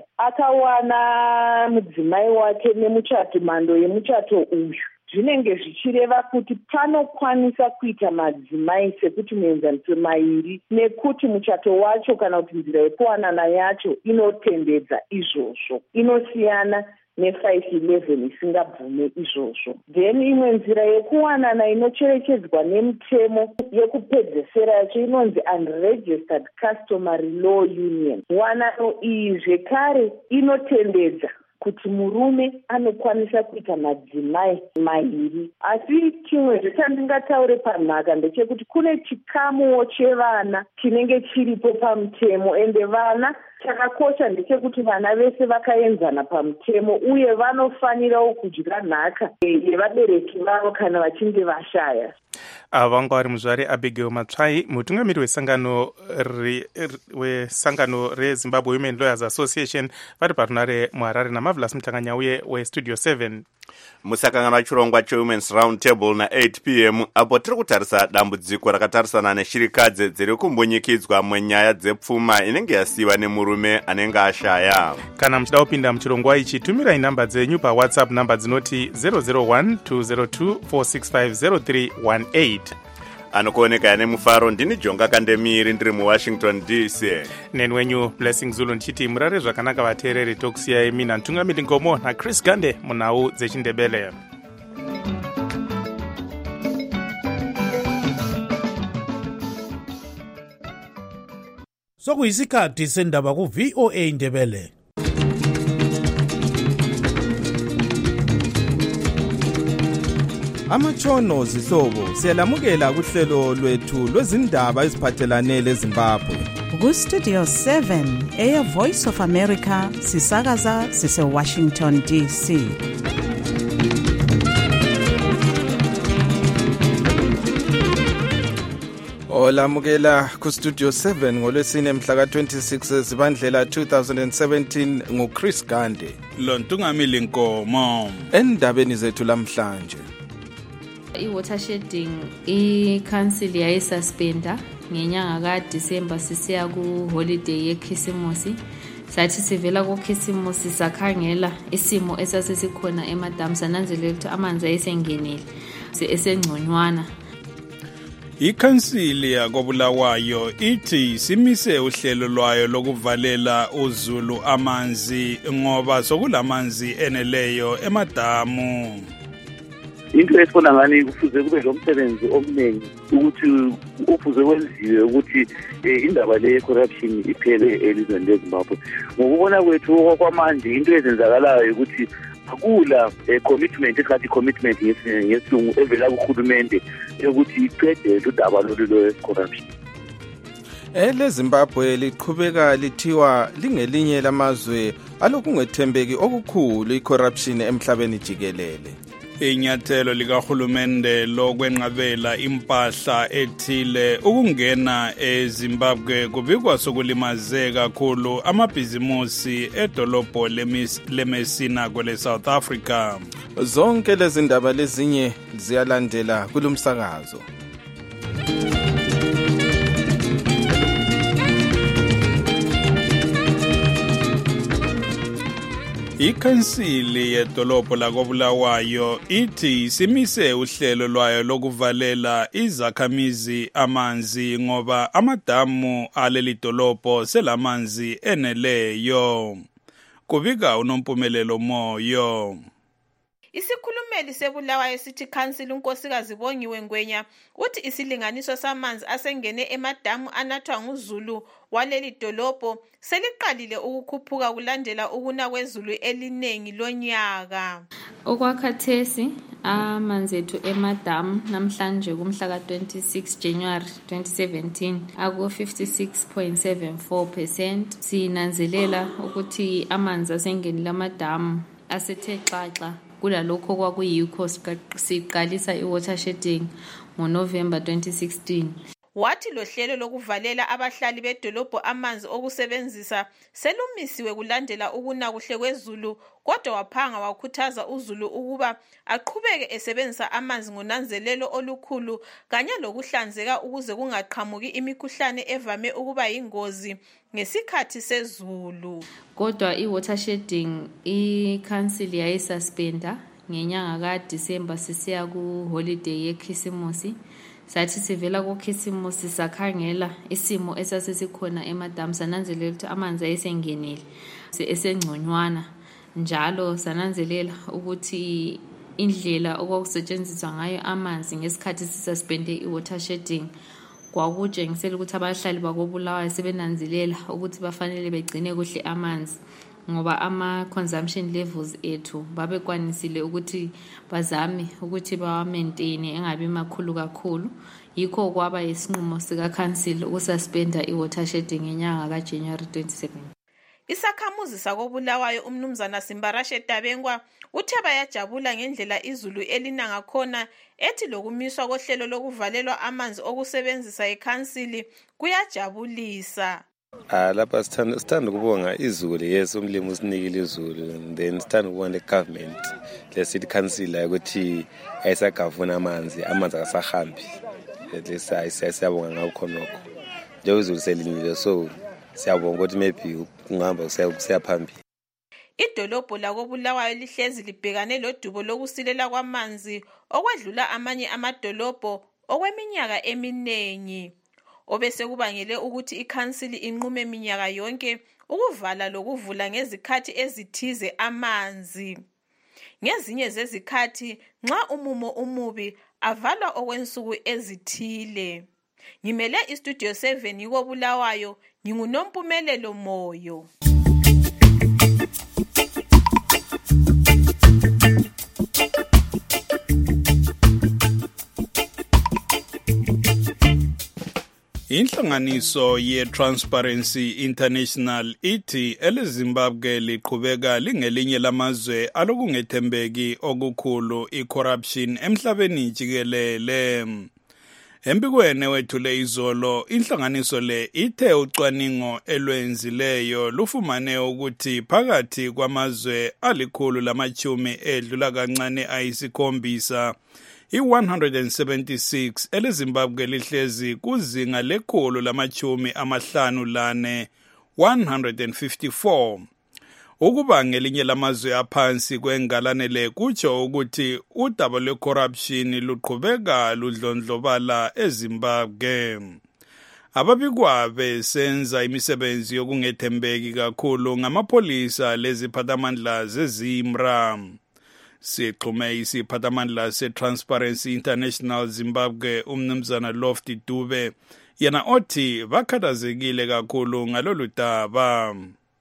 akawana mudzimai wake nemuchato mhando yemuchato uyu, zvinenge zvichireva kuti panokwanisa kuita madzimai sekuti muenzaniso mairi, nekuti muchato wacho kana kuti nzira yekuwanana yacho inotendedza izvozvo. inosiyana nefive eleven isingabvume izvozvo. then imwe nzira yekuwanana inocherechedzwa nemutemo yekupedzesera yacho inonzi Unregistered Customary Law Union. wanano iyi zvekare inotendedza kuti murume anokwanisa kuita madzimai mairi. asi chimwe zvechandingataure panhaka ndechekuti kune chikamuwo chevana chinenge chiripo pamutemo, ende vana chakakosha ndechekuti vana vese vakaenzana pamutemo uye vanofanirawo kudya nhaka yevabereki vavo kana vachinge vashaya. avanga vari muzvari Abigail Matsvai, mutungamiri wesangano re, wesangano reZimbabwe Women Lawyers Association, vari parunare muHarare, naMarvelous Mutanganyauye weStudio seven. Musakangana chirongwa cheWomen's Round Table na eight p m apo tiri kutarisa dambudziko rakatarisana neshirikadzi dziri kumbunyikidzwa munyaya dzepfuma inenge yasiyiwa nemurume anenge ashaya. Kana muchida kupinda muchirongwa ichi, tumirai namba dzenyu paWhatsApp, namba dzinoti zero zero one two zero two four six five zero three one eight. Anokuoneka yane mufaro, ndini Jonga Kandemiri, ndiri muWashington D C. Neni wenyu Blessing Zulu ndichiti murare zvakanaka vateereri, tokusiyai mina Ntungamiri Ngomo naChris Gande munhau dzechindebele. Sokuyisikhathi sendaba ku V O A Ndebele. Amachono zihlobo siyalamukela kuhlelo lwethu lwezindaba eziphathelane leZimbabwe. Ku Studio seven, Air Voice of America, sisakaza sise Washington D C. Olamukela ku Studio seven ngolwesine mhla ka twenty-six Zibandlela two thousand seventeen nguChris Gande. Lo Ntungamiri Nkomo. Endabeni zethu lamhlanje. I-watershedding i-council yayisuspenda ngenyanga kaDisemba sisiya ku-holiday yekhisimusi. Sathi sivela kukhisimusi sakhangela isimo esasesikhona emadamu, sananzelela ukuthi amanzi ayesengenile esengconywana. Ikhansili yakobulawayo ithi simise uhlelo lwayo lokuvalela uZulu amanzi ngoba sokulamanzi eneleyo emadamu. Into esifuna ngani kufuze kube lomsebenzi omningi ukuthi ufuze kwenziwe ukuthi indaba le corruption iphele elizweni leZimbabwe. Ngokubona kwethu kwamanje into ezenzakalayo ukuthi akula commitment esikhathi commitment ngesilungu evela kuhulumende ukuthi iqede udaba lolu lwe corruption. Ele Zimbabwe liqhubeka lithiwa lingelinye lamazwe alokungethembeki okukhulu icorruption emhlabeni jikelele. Inyathelo likahulumende lokwenqabela impahla ethile ukungena eZimbabwe kubikwa sokulimazeka kakhulu amabhizimusi edolobho leMessina kwele South Africa. Zonke lezi ndaba lezinye ziyalandela kulomsakazo. Ikhansili yedolobho lakobulawayo ithi simise uhlelo lwayo lokuvalela izakhamizi amanzi ngoba amadamu aleli dolobho selamanzi eneleyo. Kubika uNompumelelo Moyo. Isikhulumeli sebulawayo sithi council unkosikazi Bongiwe Ngwenya uthi isilinganiso samanzi asengene emadamu anathwa nguZulu waleli dolobho seliqalile ukukhuphuka kulandela ukuna kwezulu elinengi lonyaka. Okwakhathesi amanzi ethu emadamu namhlanje kumhla ka twenty-six January twenty seventeen aku fifty-six point seven four percent. Sinanzelela ukuthi amanzi asengenile amadamu asethe xaxa kulalokho kwakuyikho siqalisa i-watershedding ngoNovember twenty sixteen. Wathi lo hlelo lokuvalela abahlali bedolobho amanzi okusebenzisa selumisiwe kulandela ukuna kuhle kwezulu, kodwa waphanga wakhuthaza uZulu ukuba aqhubeke esebenzisa amanzi ngonanzelelo olukhulu kanye lokuhlanzeka ukuze kungaqhamuki imikhuhlane evame ukuba yingozi ngesikhathi sezulu. Kodwa i-watershedding i-council yayisuspenda ngenyanga kaDisemba sisiya ku-holiday yekhisimusi. Sathi sivela kukhisimusi sakhangela isimo esasesikhona emadamu, sananzelela ukuthi amanzi ayesengenile esengconywana. Njalo sananzelela ukuthi indlela okwakusetshenziswa ngayo amanzi ngesikhathi sisuspende i-watershedding kwakutshengisela ukuthi abahlali bakobulawayo sebenanzelela ukuthi bafanele begcine kuhle amanzi ngoba ama-consumption levels ethu babekwanisile ukuthi bazame ukuthi bawa-maintain engabi makhulu kakhulu. Yikho kwaba yisinqumo sika-council ukususpenda i-watershedding ngenyanga kaJanuary twenty seven. Isakhamuzi sakobulawayo umnumzana Simbarashe Tabengwa uthe bayajabula ngendlela izulu elina ngakhona ethi lokumiswa kohlelo lokuvalelwa amanzi okusebenzisa ikhansili kuyajabulisa. Ah lapha sithanda sithanda ukubonga izulu yes umlimi usinikile izulu then sithanda ukubonga government le city council ukuthi ayisagavuna amanzi amanzi akasahambi lesa siyabonga ngakho nokho nje izulu selinile so siyabonga ukuthi maybe kungahamba kusiyaphambili. Idolobho lakobulawayo lihlezi libhekane lodubo lokusilela kwamanzi okwedlula amanye amadolobho okweminyaka eminengi. Obese kubangele ukuthi ikhansili inqume minyaka yonke ukuvala lokuvula ngezikhathi ezithize amanzi. Ngezinye zezikhathi nxa umumo umubi avalwa okwensuku ezithile. Ngimele istudio seven yikobulawayo nginguNompumelelo Moyo. Inhlanganiso ye-Transparency International ithi eleZimbabwe liqhubeka lingelinye lamazwe alokungethembeki okukhulu i-corruption emhlabeni jikelele. Embikweni wethule izolo, inhlanganiso le ithe ucwaningo elwenzileyo lufumane ukuthi phakathi kwamazwe alikhulu lamachumi edlula kancane ayisikhombisa i-one hundred seventy-six eleZimbabwe lihlezi kuzinga lekhulu lamachumi amahlanu lane one hundred fifty-four. Ukuba ngelinye lamazwe aphansi kwengalane le kutsho ukuthi udaba lwe-corruption luqhubeka ludlondlobala eZimbabwe. Ababikwa besenza imisebenzi yokungethembeki kakhulu ngamapolisa leziphathamandla zezimra. Sixhume isiphathamandla se-Transparency International Zimbabwe umnumzana Lofty Dube yena othi bakhathazekile kakhulu ngalolu daba.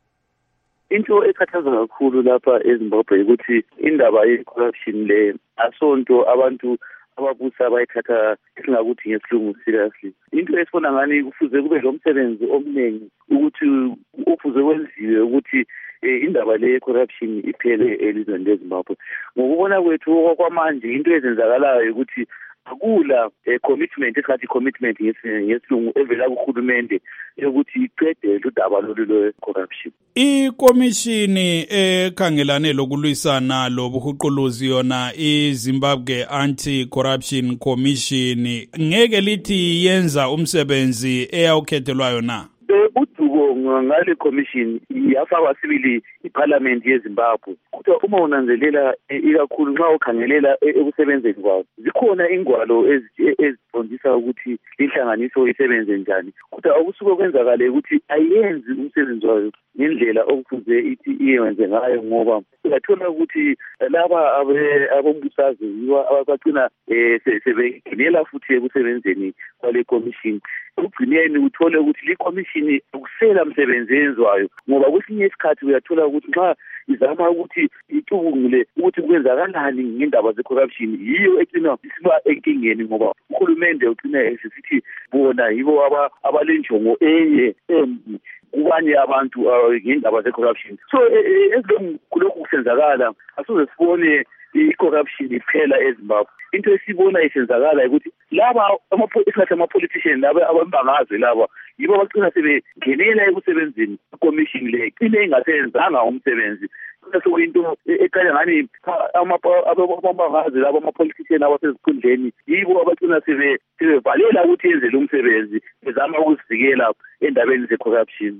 Into ekhathaza kakhulu lapha eZimbabwe ukuthi indaba ye-corruption le asonto abantu ababusa bayithatha singakuthi ngesilungu seriously. Into esifuna ngani kufuze kube lo msebenzi omningi ukuthi ufuze wenziwe ukuthi indaba le corruption iphele elizweni leZimbabwe. Ngokubona kwethu kwamanje into ezenzakalayo ukuthi akula commitment esingathi commitment ngesilungu evela kuhulumende ukuthi iqede udaba lolu lwe-corruption. Ikomishini ekhangelane lokulwisana lobuhuquluzi yona iZimbabwe Anti-Corruption Commission ngeke lithi yenza umsebenzi eyawukhethelwayo na? Udubo ngale commission yafakwa sibili iparliament yeZimbabwe. Kodwa uma unanzelela ikakhulu nxa ukhangelela ekusebenzeni kwawo zikhona ingwalo ezifundisa ukuthi inhlanganiso isebenze njani. Kodwa okusuke kwenzakala ukuthi ayenzi umsebenzi wayo ngendlela okufuze ithi iyenze ngayo ngoba uyathola ukuthi laba abombusazwe yiwa abagcina sebengenela futhi ekusebenzeni kwale commission. Ukugcineni uthole ukuthi le commission ukusela msebenzi yenziwayo ngoba kwesinye isikhathi uyathola ukuthi nxa izama ukuthi icubungule ukuthi kwenzakalani ngendaba ze-corruption yiyo egcina isiba enkingeni ngoba uhulumende ugcina esithi bona yibo abalenjongo enye embi kubanye abantu ngendaba ze-corruption. So kulokhu kusenzakala asoze sibone i-corruption iphela eZimbabwe. Into esibona isenzakala ukuthi laba esingathi ama-politician laba abambangazwe laba yibo abagcina sebengenela ekusebenzini i-commission le icine ingasenzanga umsebenzi. So into eqala ngani abambangazwe laba ama-politician abasezikhundleni yibo abagcina sebevalela ukuthi yenze lo msebenzi bezama ukuzivikela endabeni ze-corruption.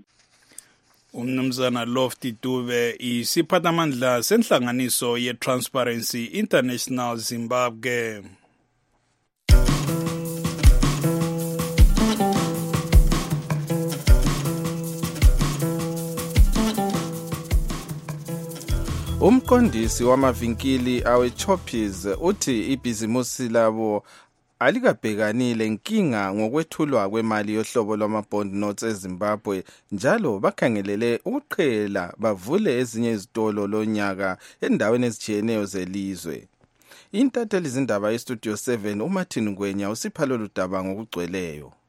Umnumzana Lofty Dube isiphathamandla senhlanganiso ye-Transparency International Zimbabwe. Umqondisi wamavinkili awe-Choppies uthi ibhizimusi labo alikabhekanile nkinga ngokwethulwa kwemali yohlobo lwama-bond notes eZimbabwe njalo bakhangelele ukuqhela bavule ezinye izitolo lonyaka endaweni ezitshiyeneyo zelizwe. Intatheli zindaba yestudio seven uMartin Ngwenya usipha lolu daba ngokugcweleyo.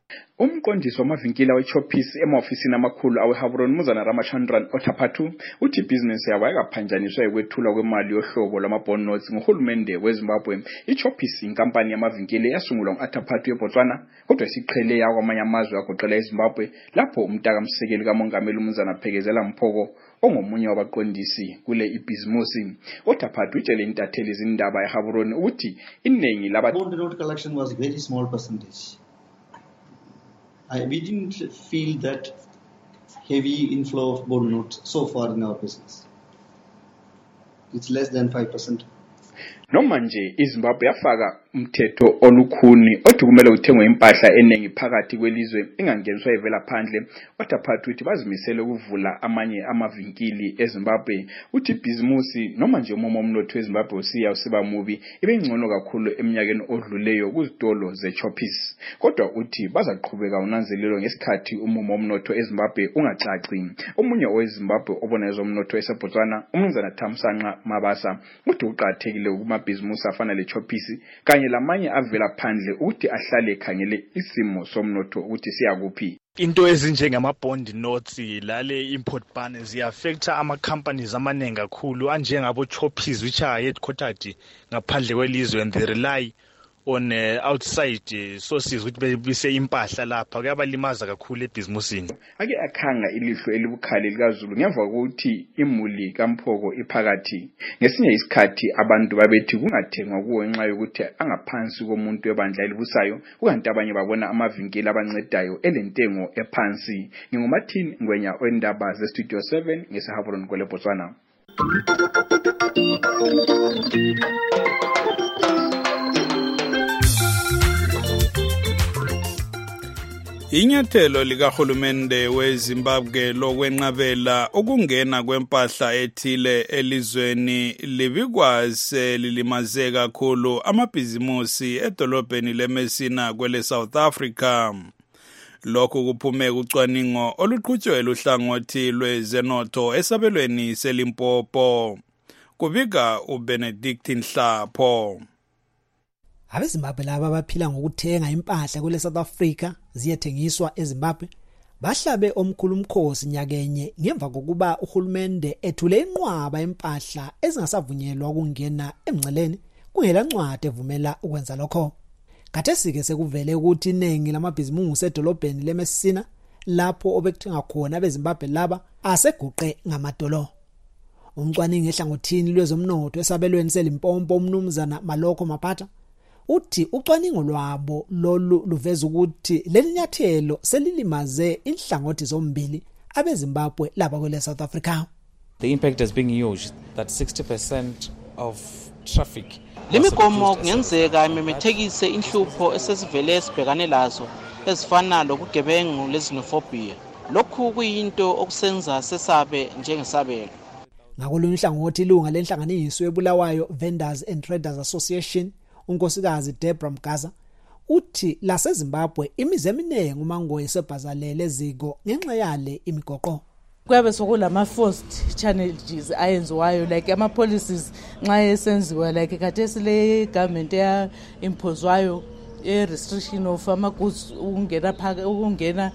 Umqondisi wamavinkili weChoppies emaofisini amakhulu aweHaburon Muzana Ramachandran Othapathu uthi ibhizinesi yabo ayikaphanjaniswa ukwethula kwemali yohlobo lwama-bond notes nguhulumende weZimbabwe. iChoppies inkampani yamavinkili yasungulwa ngu-Othapathu eBotswana kodwa isiqhele yakwamanye amazwe agoqela eZimbabwe lapho umntakamsekeli kamongameli uMuzana Phekezela Mphoko ongomunye wabaqondisi kule ibhizimusi. Othapathu utshele intatheli izindaba eHaburon ukuthi iningi laba bond note collection was very small percentage. I, we didn't feel that heavy inflow of bond notes so far in our business. It's less than five percent. Noma nje iZimbabwe yafaka umthetho olukhuni othi kumele uthengwe impahla eningi phakathi kwelizwe ingangeniswa ivela phandle. Othapathu uthi bazimisele ukuvula amanye amavinkili eZimbabwe. Uthi ibhizimusi noma nje umomo omnotho weZimbabwe usiya usiba mubi ibengcono kakhulu eminyakeni odluleyo kuzitolo zeChoppies. Kodwa uthi bazaqhubeka unanzelelo ngesikhathi umomo omnotho eZimbabwe ungacaci. Omunye oweZimbabwe obona ezomnotho eseBotswana uMnumzana Thamsanqa Mabasa uthi uqathekile ukumabhizimusi afana leChoppies kanye lamanye avela phandle ukuthi ahlale ekhangele isimo somnotho ukuthi siyakuphi. Into ezinjengama-bond notes lale import ban ziyaffecta ama-companies amaningi kakhulu anjengabo-Choppies which are headquartered ngaphandle kwelizwe and they rely on uh, outside uh, sources ukuthi bese impahla lapha kuyabalimaza kakhulu ebhizimusini. Ake akhanga ilihlo elibukhali likaZulu ngemva kokuthi imuli kaMphoko iphakathi. Ngesinye isikhathi abantu babethi kungathengwa kuwo ngenxa yokuthi angaphansi komuntu ebandla elibusayo kukanti abanye babona amavinkili abancedayo elentengo ephansi. Ngingumathini Ngwenya wendaba zeStudio seven ngeseHaburon kwele Botswana. Inyathelo likahulumende weZimbabwe lokwenqabela ukungena kwempahla ethile elizweni libikwaze lilimaze kakhulu amabhizimusi edolobheni leMessina kwele South Africa. Lokhu kuphume kucwaningo oluqhutshwe luhlangothi lwezenotho esabelweni seLimpopo. Kubika uBenedict Nhlapho. AbeZimbabwe laba abaphila ngokuthenga impahla kule South Africa ziyethengiswa eZimbabwe bahlabe omkhulu umkhosi nyakenye ngemva kokuba uhulumende ethule inqwaba impahla ezingasavunyelwa ukungena emngceleni kungela ncwadi evumela ukwenza lokho. Kathesi-ke sekuvele ukuthi iningi lamabhizimusi edolobheni leMessina lapho obekuthenga khona abeZimbabwe laba aseguqe ngamadolo. Umcwaningi ehlangothini lwezomnotho esabelweni seLimpopo uMnumzana Maloko Mapata uthi ucwaningo lwabo lolu luveza ukuthi lelinyathelo selilimaze inhlangothi zombili abeZimbabwe laba kwele South Africa. The impact has been huge that sixty percent of traffic. Lemigomo kungenzeka imemethekise inhlupho esesivele sibhekane lazo ezifana lobugebengu lezinofobia. Lokhu kuyinto okusenza sesabe njengesabelo. Ngakolunye uhlangothi ilunga lenhlanganiso eBulawayo Vendors and Traders Association unkosikazi Debra Mgaza uthi laseZimbabwe imize eminingi umango yesebhazalele eziko ngenxa yale imigoqo. Kwabe sokulama forced challenges ayenziwayo like ama policies nxa esenziwa like kathesi le government ya imposwayo a restriction of ama goods ungena phaka ukungena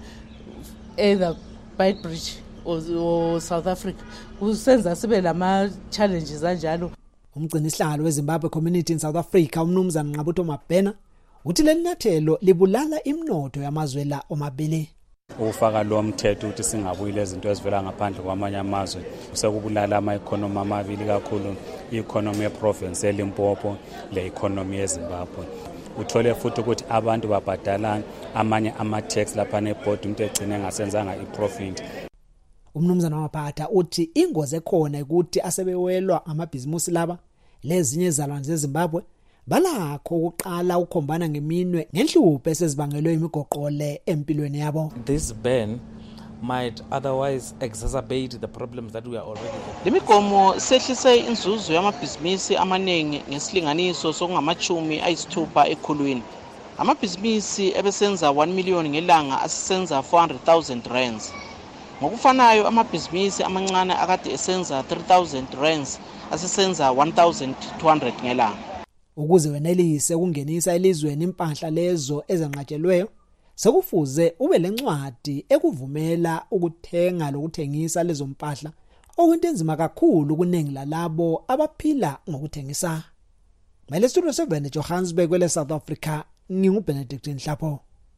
either by bridge or, or South Africa kusenza sibe lama challenges anjalo. Umgcini isihlalo weZimbabwe Community in South Africa uMnumzana Nqabutho Mabhena uthi lelinyathelo libulala imnotho yamazwe la omabili. Ufaka lo mthetho ukuthi singabuyile izinto ezivela ngaphandle kwamanye amazwe sekubulala ama economy amabili kakhulu i-economy ye-province eLimpopo le-economy yeZimbabwe. Uthole futhi ukuthi abantu babhadala amanye ama-tax lapha nebhodi umuntu egcine engasenzanga i-profit. Umnumzana Mapata uthi ingozi ekhona ukuthi asebewelwa amabhizimusi laba lezinye izalwane zeZimbabwe balakho ukuqala ukukhombana ngeminwe ngenhlupho esezibangelwe imigoqole empilweni yabo. This ban might otherwise exacerbate the problems that we are already having. Lemigomo sehlise inzuzo yamabhizinisi amaningi ngesilinganiso sokungamachumi ayisithupha ekhulwini. Amabhizinisi ebesenza one million ngelanga asisenza four hundred thousand rands. Ngokufanayo amabhizinisi amancane akade esenza three thousand rands asisenza one thousand two hundred ngelanga. Ukuze wenelise ukungenisa elizweni impahla lezo ezenqatshelweyo sekufuze ube lencwadi ekuvumela ukuthenga lokuthengisa lezo mpahla, okwento enzima kakhulu kuningi lalabo abaphila ngokuthengisa. Mele Studio seven Johannesburg kwele South Africa, nginguBenedict Nhlapho.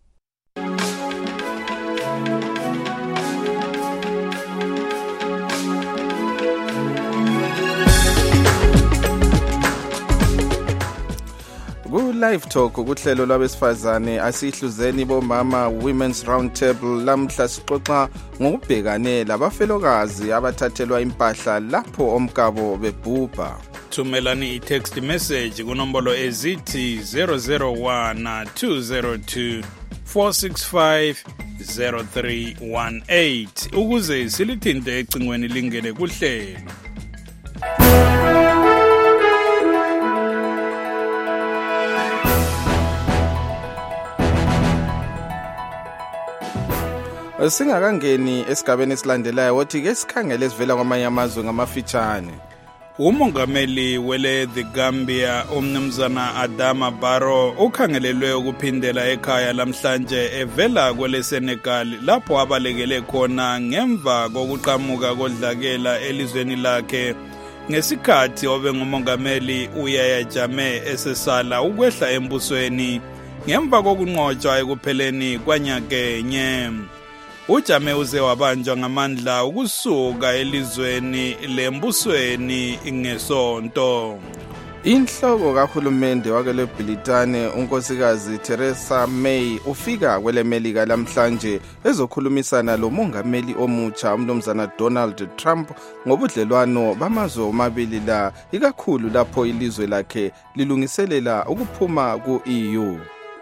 Ku live talk kuhlelo lwabesifazane asihluzeni bomama Women's Roundtable lamhla sixoxa ngokubhekane labafelokazi abathathelwa impahla lapho omkabo bebhubha. Thumelani i-text message kunombolo ezithi zero zero one two zero two four six five zero three one eight ukuze silithinte ecingweni lingene kuhlelo. Singakangeni esigabeni esilandelayo wothi ke sikhangele sivela kwamanye amazwe ngamafitshane. Umongameli wele the Gambia umnumzana Adama Barrow ukhangelelwe ukuphindela ekhaya lamhlanje evela kwele Senegal lapho abalekele khona ngemva kokuqhamuka kodlakela elizweni lakhe ngesikhathi obe ngumongameli uYahya Jammeh esesala ukwehla embusweni ngemva kokunqotshwa ekupheleni kwanyakenye. uJammeh uze wabanjwa ngamandla ukusuka elizweni lembusweni ngesonto. Inhloko kahulumende wakele Britane unkosikazi Theresa May ufika kwele Melika lamhlanje ezokhulumisana lo mongameli omutsha umnumzana Donald Trump ngobudlelwano bamazwe omabili la ikakhulu lapho ilizwe lakhe lilungiselela ukuphuma ku-E U.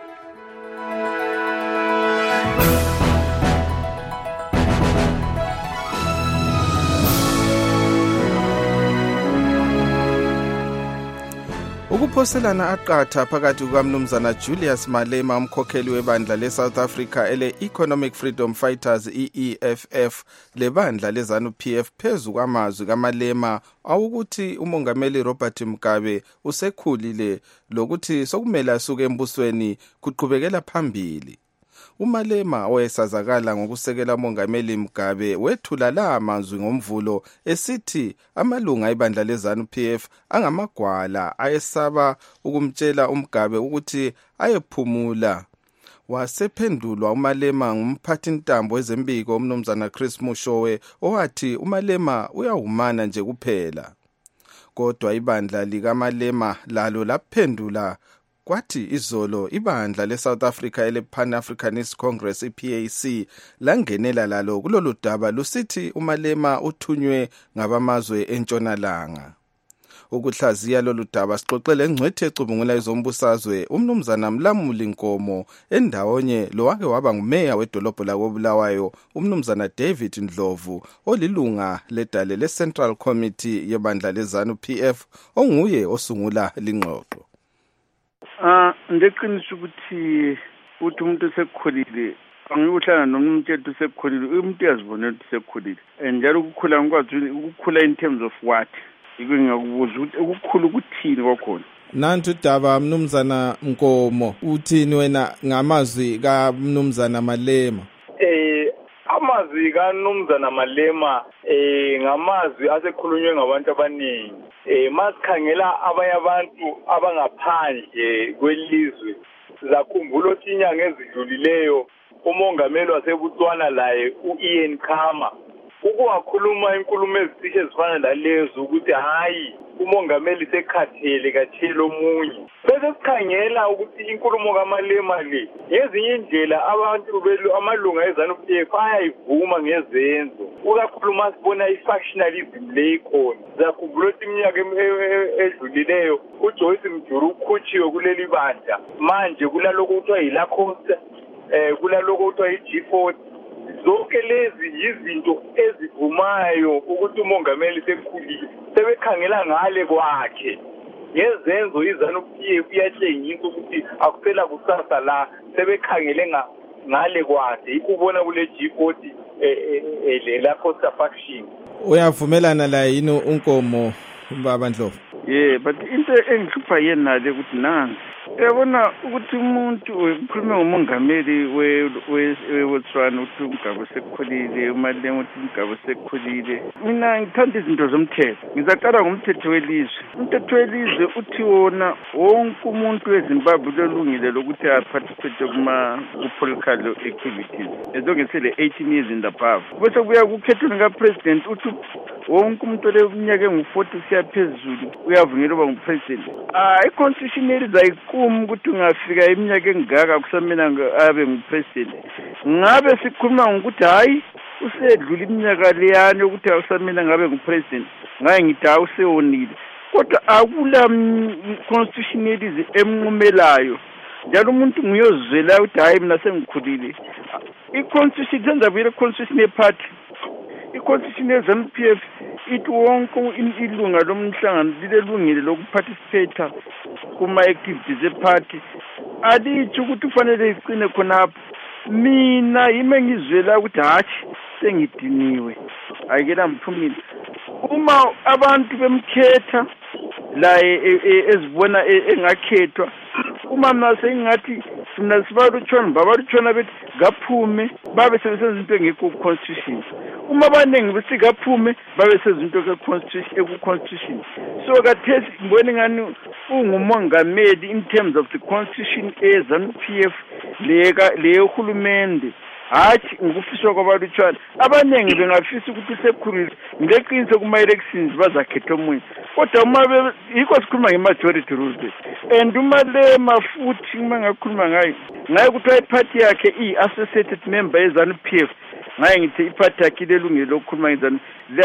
Ukuphoselana aqatha phakathi kukamnumzana Julius Malema umkhokheli webandla leSouth Africa ele Economic Freedom Fighters E E F F lebandla leZANU P F phezu kwamazwi kaMalema awukuthi umongameli Robert Mugabe usekhulile lokuthi sokumele asuke embusweni kuqhubekela phambili. uMalema owayesazakala ngokusekela umongameli Mugabe wethula la amazwi ngomvulo esithi amalunga ebandla leZANU P F angamagwala ayesaba ukumtshela uMugabe ukuthi ayephumula. Wasephendulwa uMalema ngumphathi ntambo wezembiko umnumzana Chris Mushowe owathi uMalema uyahumana nje kuphela. Kodwa ibandla likaMalema lalo laphendula kwathi izolo ibandla leSouth Africa ele Pan-Africanist Congress P A C langenela lalo kulolu daba lusithi uMalema uthunywe ngabamazwe entshonalanga. Ukuhlaziya lolu daba sixoxele ngcwethe ecubungula izombusazwe umnumzana Mlamuli Nkomo endawonye lo wake waba ngumeya wedolobho lakoBulawayo umnumzana David Ndlovu olilunga ledale leCentral Committee yebandla leZANU P F onguye osungula lingxoxo. Ah ndeqinisa ukuthi uthi umuntu osekhulile angikuhlala nomuntu osekhulile umuntu uyazibona ukuthi usekhulile njalo ukukhula ngikwazi ukukhula in terms of what ikungakubuza ukuthi ukukhulu kuthini kwakhona. Nantu udaba mnumzana Nkomo uthini wena ngamazwi kaMnumzana Malema? Eh amazwi kaMnumzana Malema eh ngamazwi asekhulunywe ngabantu abaningi. Eh masikhangela abanye abantu abangaphandle kwelizwe zakhumbula ukuthi inyanga ezidlulileyo umongameli waseBotswana laye uIan Khama ukuwakhuluma inkulumo ezicishe ezifana nalezo ukuthi hayi umongameli sekhathele kathelo omunye. Bese sikhangela ukuthi inkulumo kaMalema le ngezinye indlela abantu belu amalunga eZANU P F ayayivuma ngezenzo. Ukakhuluma sibona ifactionalism le ikhona. Zakhumbula ukuthi iminyaka edlulileyo uJoyce Mjuru ukhutshiwe kuleli bandla. Manje kulaloko kuthiwa yiLacosta eh kulaloko kuthiwa yiG forty. Zonke lezi yizinto ezivumayo ukuthi umongameli sekhulile sebekhangela ngale kwakhe ngezenzo iZANU P F iyatshengisa ukuthi akusela kusasa la sebekhangele ngale kwakhe ikubona kule G forty le la Costa faction. Uyavumelana la yini uNkomo baba Ndlovu? Yeah, but into engihlupha yena le ukuthi nansi yabona ukuthi umuntu ukhuluma ngomongameli we-Botswana ukuthi umgaba sekukhulile, uMalema uthi umgaba sekukhulile. Mina ngithanda izinto zomthetho. Ngizaqala ngomthetho welizwe. Umthetho welizwe uthi wona wonke umuntu weZimbabwe ulelungile lokuthi aparticipate kuma political activities as long as ele eighteen years and above. Bese kuya kukhethweni kapresident uthi wonke umuntu oleminyaka engu-forty siya phezulu uyavunyelwa ukuba ngupresident. Ah, i-constitution yelizayikuma ukuthi ungafika iminyaka engaka kusamena abe ngupresident. Ngabe sikhuluma ngokuthi hayi usedlula iminyaka leyana yokuthi awusamena ngabe ngupresident. Ngaye ngithi awusewonile. Kodwa akula constitution yelizwe emnqumelayo. Njalo umuntu nguyozwela ukuthi hayi mina sengikhulile. I-constitution senza vile constitution yeparty. I-constitution ye-ZANU P F ithi wonke ilunga lomhlangano lilelungile lokuparticipate kuma-activities eparty. Alithi ukuthi kufanele iqine khonapho. Mina yime ngizwela ukuthi hatshi sengidiniwe. Ayikela mphumile. Uma abantu bemkhetha la ezibona engakhethwa, uma mina sengathi sina sibalutshwana babalutshwana bethi ngaphume babe sebenza izinto engekho ku-constitution. Uma abaningi bese ngaphume babe sezinto ke-constitution eku-constitution. So kathesi ngibona ngani ungumongameli in terms of the constitution eZANU P F leyo hulumende. Hathi ngikufiswa kwabalutshwana abaningi bengafisa ukuthi sekhulile ngileqinise kuma elections bazakhetha omunye kodwa uma yikho sikhuluma nge-majority rule and uma le mafuthi uma ngakhuluma ngayo ngaye ukuthi iparty yakhe i-associated member yeZANU P F ngaye ngithi iparty yakhe ilelungelo lokukhuluma ngeZANU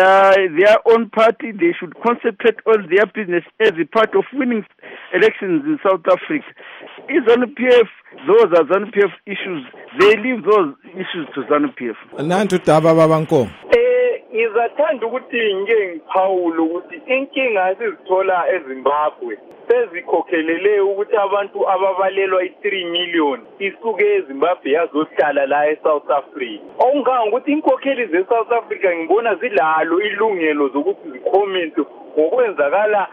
their own party. They should concentrate on their business as a part of winning elections in South Africa. iZANU P F, those are ZANU P F issues. They leave those issues to ZANU P F. Nantu Daba Babanko. Eh, ngizathanda ukuthi ngike ngiphawule ukuthi inkinga esizithola eZimbabwe sezikhokhelele ukuthi abantu ababalelwa i-three million isuke eZimbabwe yazohlala la eSouth Africa. Okunganga ukuthi inkokheli zeSouth Africa ngibona zilalo ilungelo zokuthi zicomment ngokwenzakala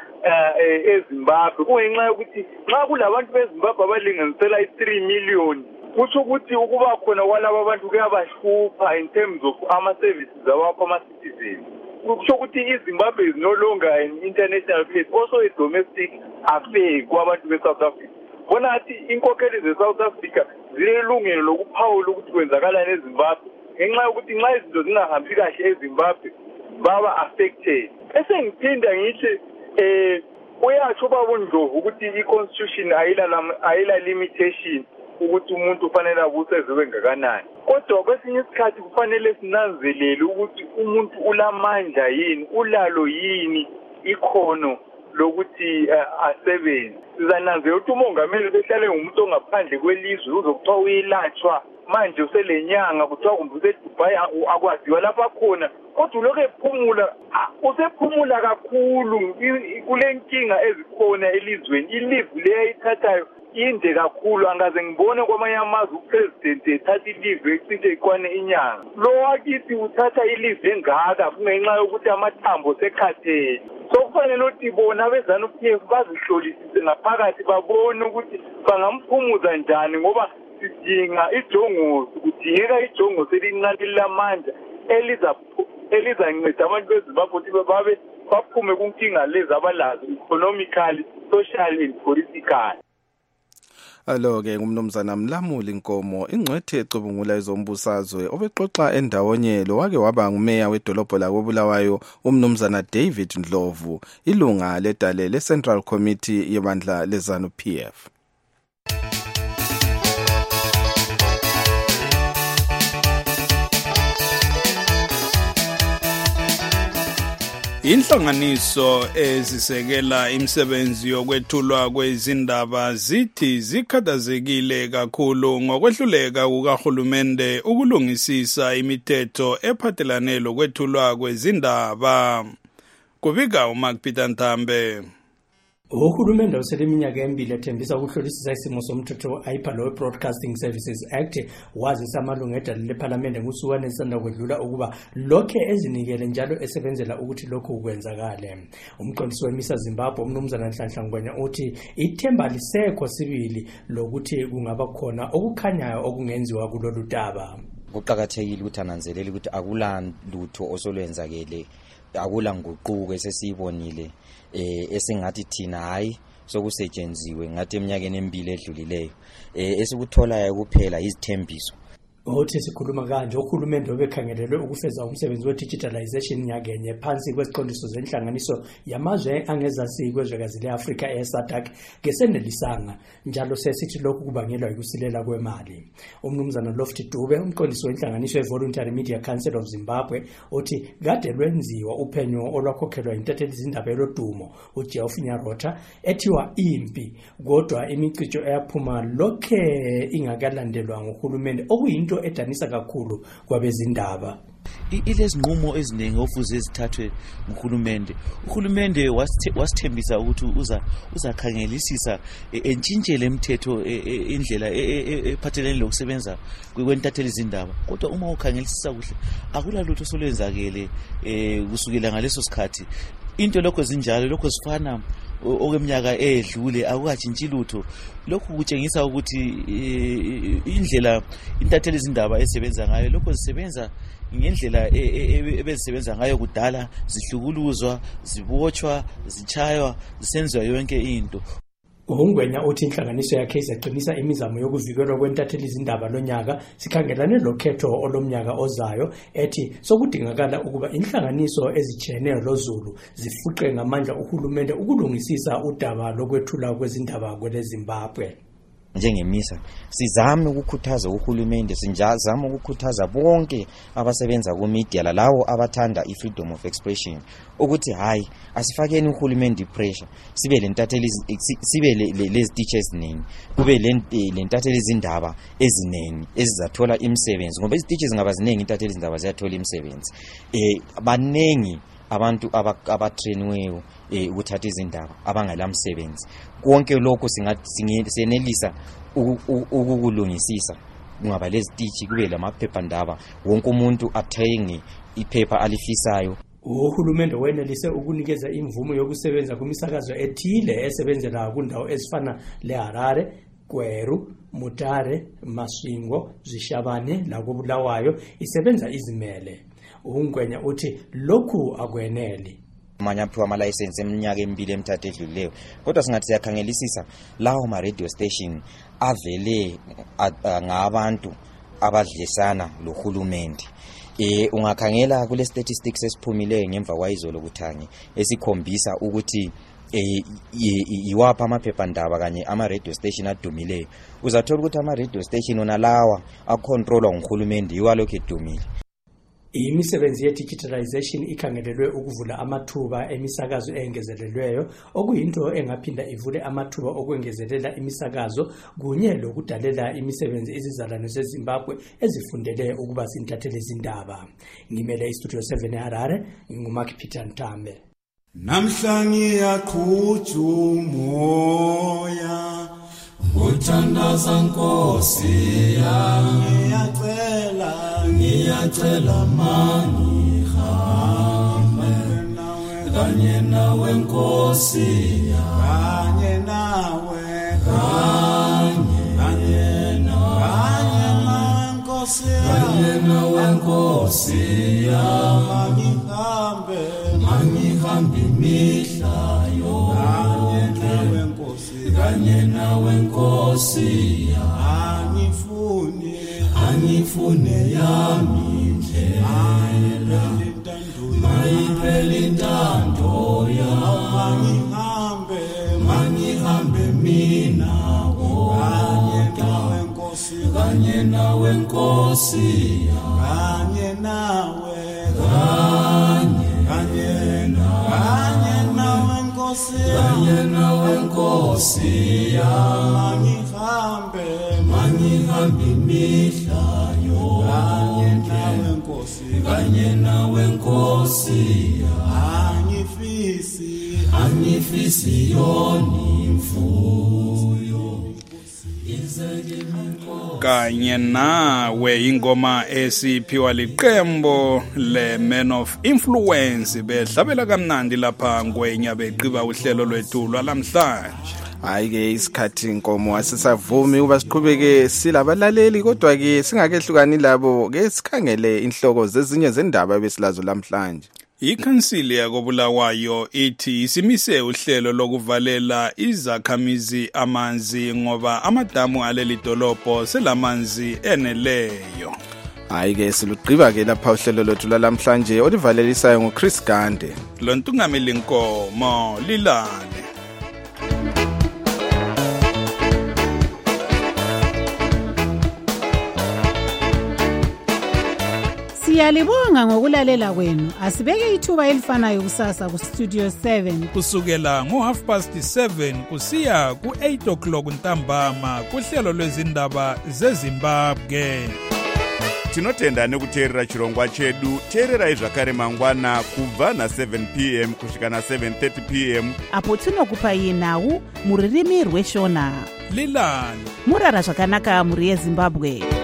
eZimbabwe. Kungenxa yokuthi nxa kulabantu beZimbabwe abalinganisela i-three million kusho ukuthi ukuba khona kwalabo abantu kuyabahlupha in terms of ama-services awapho ama-citizens. Kusho ukuthi iZimbabwe is no longer an international place, also a domestic affair kwabantu be-South Africa. Bona athi inkokheli ze-South Africa zilelungelo lokuphawula ukuthi kwenzakalani eZimbabwe ngenxa yokuthi nxa izinto zingahambi kahle eZimbabwe baba affected. Bese ngiphinda ngithi eh uyatsho baba Ndlovu ukuthi i-constitution ayila ayila limitation ukuthi umuntu ufanele abuseziwe ngakanani. Kodwa kwesinye isikhathi kufanele sinanzelele ukuthi umuntu ulamandla yini, ulalo yini ikhono lokuthi asebenze. Sizananzela ukuthi umongameli behlale ngumuntu ongaphandle kwelizwe uzokuthiwa uyilatshwa manje uselenyanga kuthiwa kumbe useDubai akwaziwa lapha khona kodwa uloke ephumula usephumula kakhulu kule nkinga ezikhona elizweni. Ilive le ithathayo inde kakhulu angaze ngibone kwamanye amazwe upresident ethatha ilive ecishe ikwane inyanga. Lo wakithi uthatha ilive engaka kungenxa yokuthi amathambo sekhathele. So kufanele ukuthi bona beZANU P F bazihlolisise ngaphakathi babone ukuthi bangamphumuza njani ngoba sidinga ijongosi kudingeka ijongosi elincane lamandla eliza elizanceda abantu beZimbabwe ukuthi babe baphume kunkinga lezi abalazo economically, social and political. Alo-ke ngumnumzana Mlamuli Nkomo ingcwethe ecubungula ezombusazwe obexoxa endawonyelo wake waba ngumeya wedolobho lakoBulawayo umnumzana David Ndlovu ilunga ledale le-Central Committee yebandla leZANU P F. Inhlanganiso ezisekela imisebenzi yokwethulwa kwezindaba zithi zikhathazekile kakhulu ngokwehluleka kukahulumende ukulungisisa imithetho ephathelane lokwethulwa kwezindaba. Kubika uMark Peter Ntambe. Uhulumende useleminyaka emibili ethembisa ukuhlolisisa isimo somthetho ayiphalwe Broadcasting Services Act wazisa amalungu edale lephalamende ngusuku esanda kwedlula ukuba lokho ezinikele njalo esebenzela ukuthi lokho kwenzakale. Umqondisi weMISA Zimbabwe umnumzana Nhlanhla Ngwenya uthi ithemba lisekho sibili lokuthi kungaba khona okukhanyayo okungenziwa kulolu daba. Kuqakathekile ukuthi ananzelele ukuthi akulalutho osolwenzakele, akula nguquko esesiyibonile eh esingathi thina hayi sokusetshenziswe ngathi eminyakeni emibili edlulileyo eh esikutholayo kuphela izithembiso. Othi sikhuluma kanje uhulumende obekhangelelwe ukufeza umsebenzi we-digitalization nyakenye phansi kwesiqondiso zenhlanganiso yamazwe angezasi kwezwekazi le-Afrika e-SADC ngesenelisanga njalo sesithi lokhu kubangelwa yikusilela kwemali. Umnumzana Lofty Dube umqondisi wenhlanganiso ye-Voluntary Media Council of Zimbabwe uthi kade lwenziwa uphenyo olwakhokhelwa intatheli izindaba elodumo uJeff Nyarota ethiwa impi kodwa imicijo eyaphuma lokhe ingakalandelwa nguhulumende okuyinto edanisa kakhulu kwabezindaba. Ilezinqumo eziningi ofuze ezithathwe nguhulumende. Uhulumende wasithembisa ukuthi uza uzakhangelisisa entshintshele imithetho indlela ephathelene lokusebenza kwentatheli izindaba. Kodwa uma ukhangelisisa kuhle akula lutho solwenzakele kusukela ngaleso sikhathi. Into lokho zinjalo lokho sifana okweminyaka edlule akukatshintshi lutho. Lokhu kutshengisa ukuthi indlela intatheli izindaba esebenza ngayo lokho zisebenza ngendlela ebezisebenza ngayo kudala, zihlukuluzwa, zibotshwa, zichaywa, zisenziwa yonke into. Ungwenya uthi inhlanganiso yakhe izaqinisa imizamo yokuvikelwa kwentatheli izindaba lonyaka sikhangelane lokhetho olomnyaka ozayo ethi sokudingakala ukuba inhlanganiso ezijeneyo loZulu zifuqe ngamandla uhulumende ukulungisisa udaba lokwethula kwezindaba kwele Zimbabwe. NjengeMISA sizama ukukhuthaza uhulumende, sinjazama ukukhuthaza bonke abasebenza ku media lalawo abathanda i-freedom of expression ukuthi hayi asifakeni uhulumende pressure, sibe lentatheli sibe lezi teachers eziningi, kube lentatheli izindaba eziningi ezizathola imisebenzi ngoba izi teachers ngaba ziningi intatheli izindaba ziyathola imisebenzi. Eh banengi abantu abatrainiweyo eh ukuthatha izindaba abangela umsebenzi. Konke lokho singathi senelisa ukukulungisisa kungaba lezi teach kube lamaphepha ndaba wonke umuntu athenge iphepha alifisayo. Uhulumende wenelise ukunikeza imvumo yokusebenza kumisakazo ethile esebenzela kundawo ezifana leHarare, Gweru, Mutare, Masvingo, Zvishabane lakubulawayo isebenza izimele. Ungwenya uthi lokhu akweneli. Manya phiwa ama license eminyaka emibili emithathu edlulileyo kodwa singathi siyakhangelisisa lawo ma radio station avele ngabantu abadlisana lohulumende. Eh ungakhangela kule statistics esiphumileyo ngemva kwayizolo kuthangi esikhombisa ukuthi eh iwapha amaphepha ndaba kanye ama radio station adumileyo uzathola ukuthi ama radio station onalawa acontrolwa nguhulumende iwalokho edumile. Imisebenzi ye-digitalization ikhangelelwe ukuvula amathuba emisakazo engezelelweyo okuyinto engaphinda ivule amathuba okwengezelela imisakazo kunye lokudalela imisebenzi izizalwane zeZimbabwe ezifundele ukuba zintatheli izindaba. Ngimele iStudio seven eHarare nguMark Peter Ntambe. Namhlangi yaqhutha umoya ngothandaza Nkosi yami ngiyacela ngiyacela mani hambe kanye nawe Nkosi kanye nawe kanye nawe Nkosi kanye nawe Nkosi yami hambe mani hambe imihla yonke kanye nawe Nkosi angifune angifune yami ndlela mayiphele intando yami ngihambe mangihambe mina kanye nawe Nkosi kanye nawe Nkosi kanye nawe kanye kanye nawe Nkosi kanye nawe Nkosi mangihambe mangihambe imihla yonke kanye nawe Nkosi angifisi angifisi yoni imfuyo kanye nawe ingoma esiphiwa liqembo le Man of Influence behlabela kamnandi lapha ngwenya beqiba uhlelo lwethu lwalamhlanje. Hayi ke isikhathi inkomo asisavumi uba siqhubeke silabalaleli kodwa ke singakehlukani labo ke sikhangele inhloko zezinye zendaba besilazo lamhlanje. Ikhansili yakobulawayo ithi isimise uhlelo lokuvalela izakhamizi amanzi ngoba amadamu aleli dolobho selamanzi eneleyo. Hayi ke silugqiba ke lapha uhlelo lwethu lamhlanje olivalelisayo ngoChris Gande. Lo ntungameli inkomo lilane. Siyalibonga ngokulalela kwenu. Asibeke ithuba elifanayo kusasa ku Studio seven kusukela ngo half past seven kusiya ku eight o'clock ntambama kuhlelo lwezindaba zeZimbabwe. Tinotenda nekuteerera chirongwa chedu. Teererai zvakare mangwana kubva na seven p m kusvika na seven thirty p m apo tinokupai nhau muririmi rweshona. Lilani murara zvakanaka muri yeZimbabwe.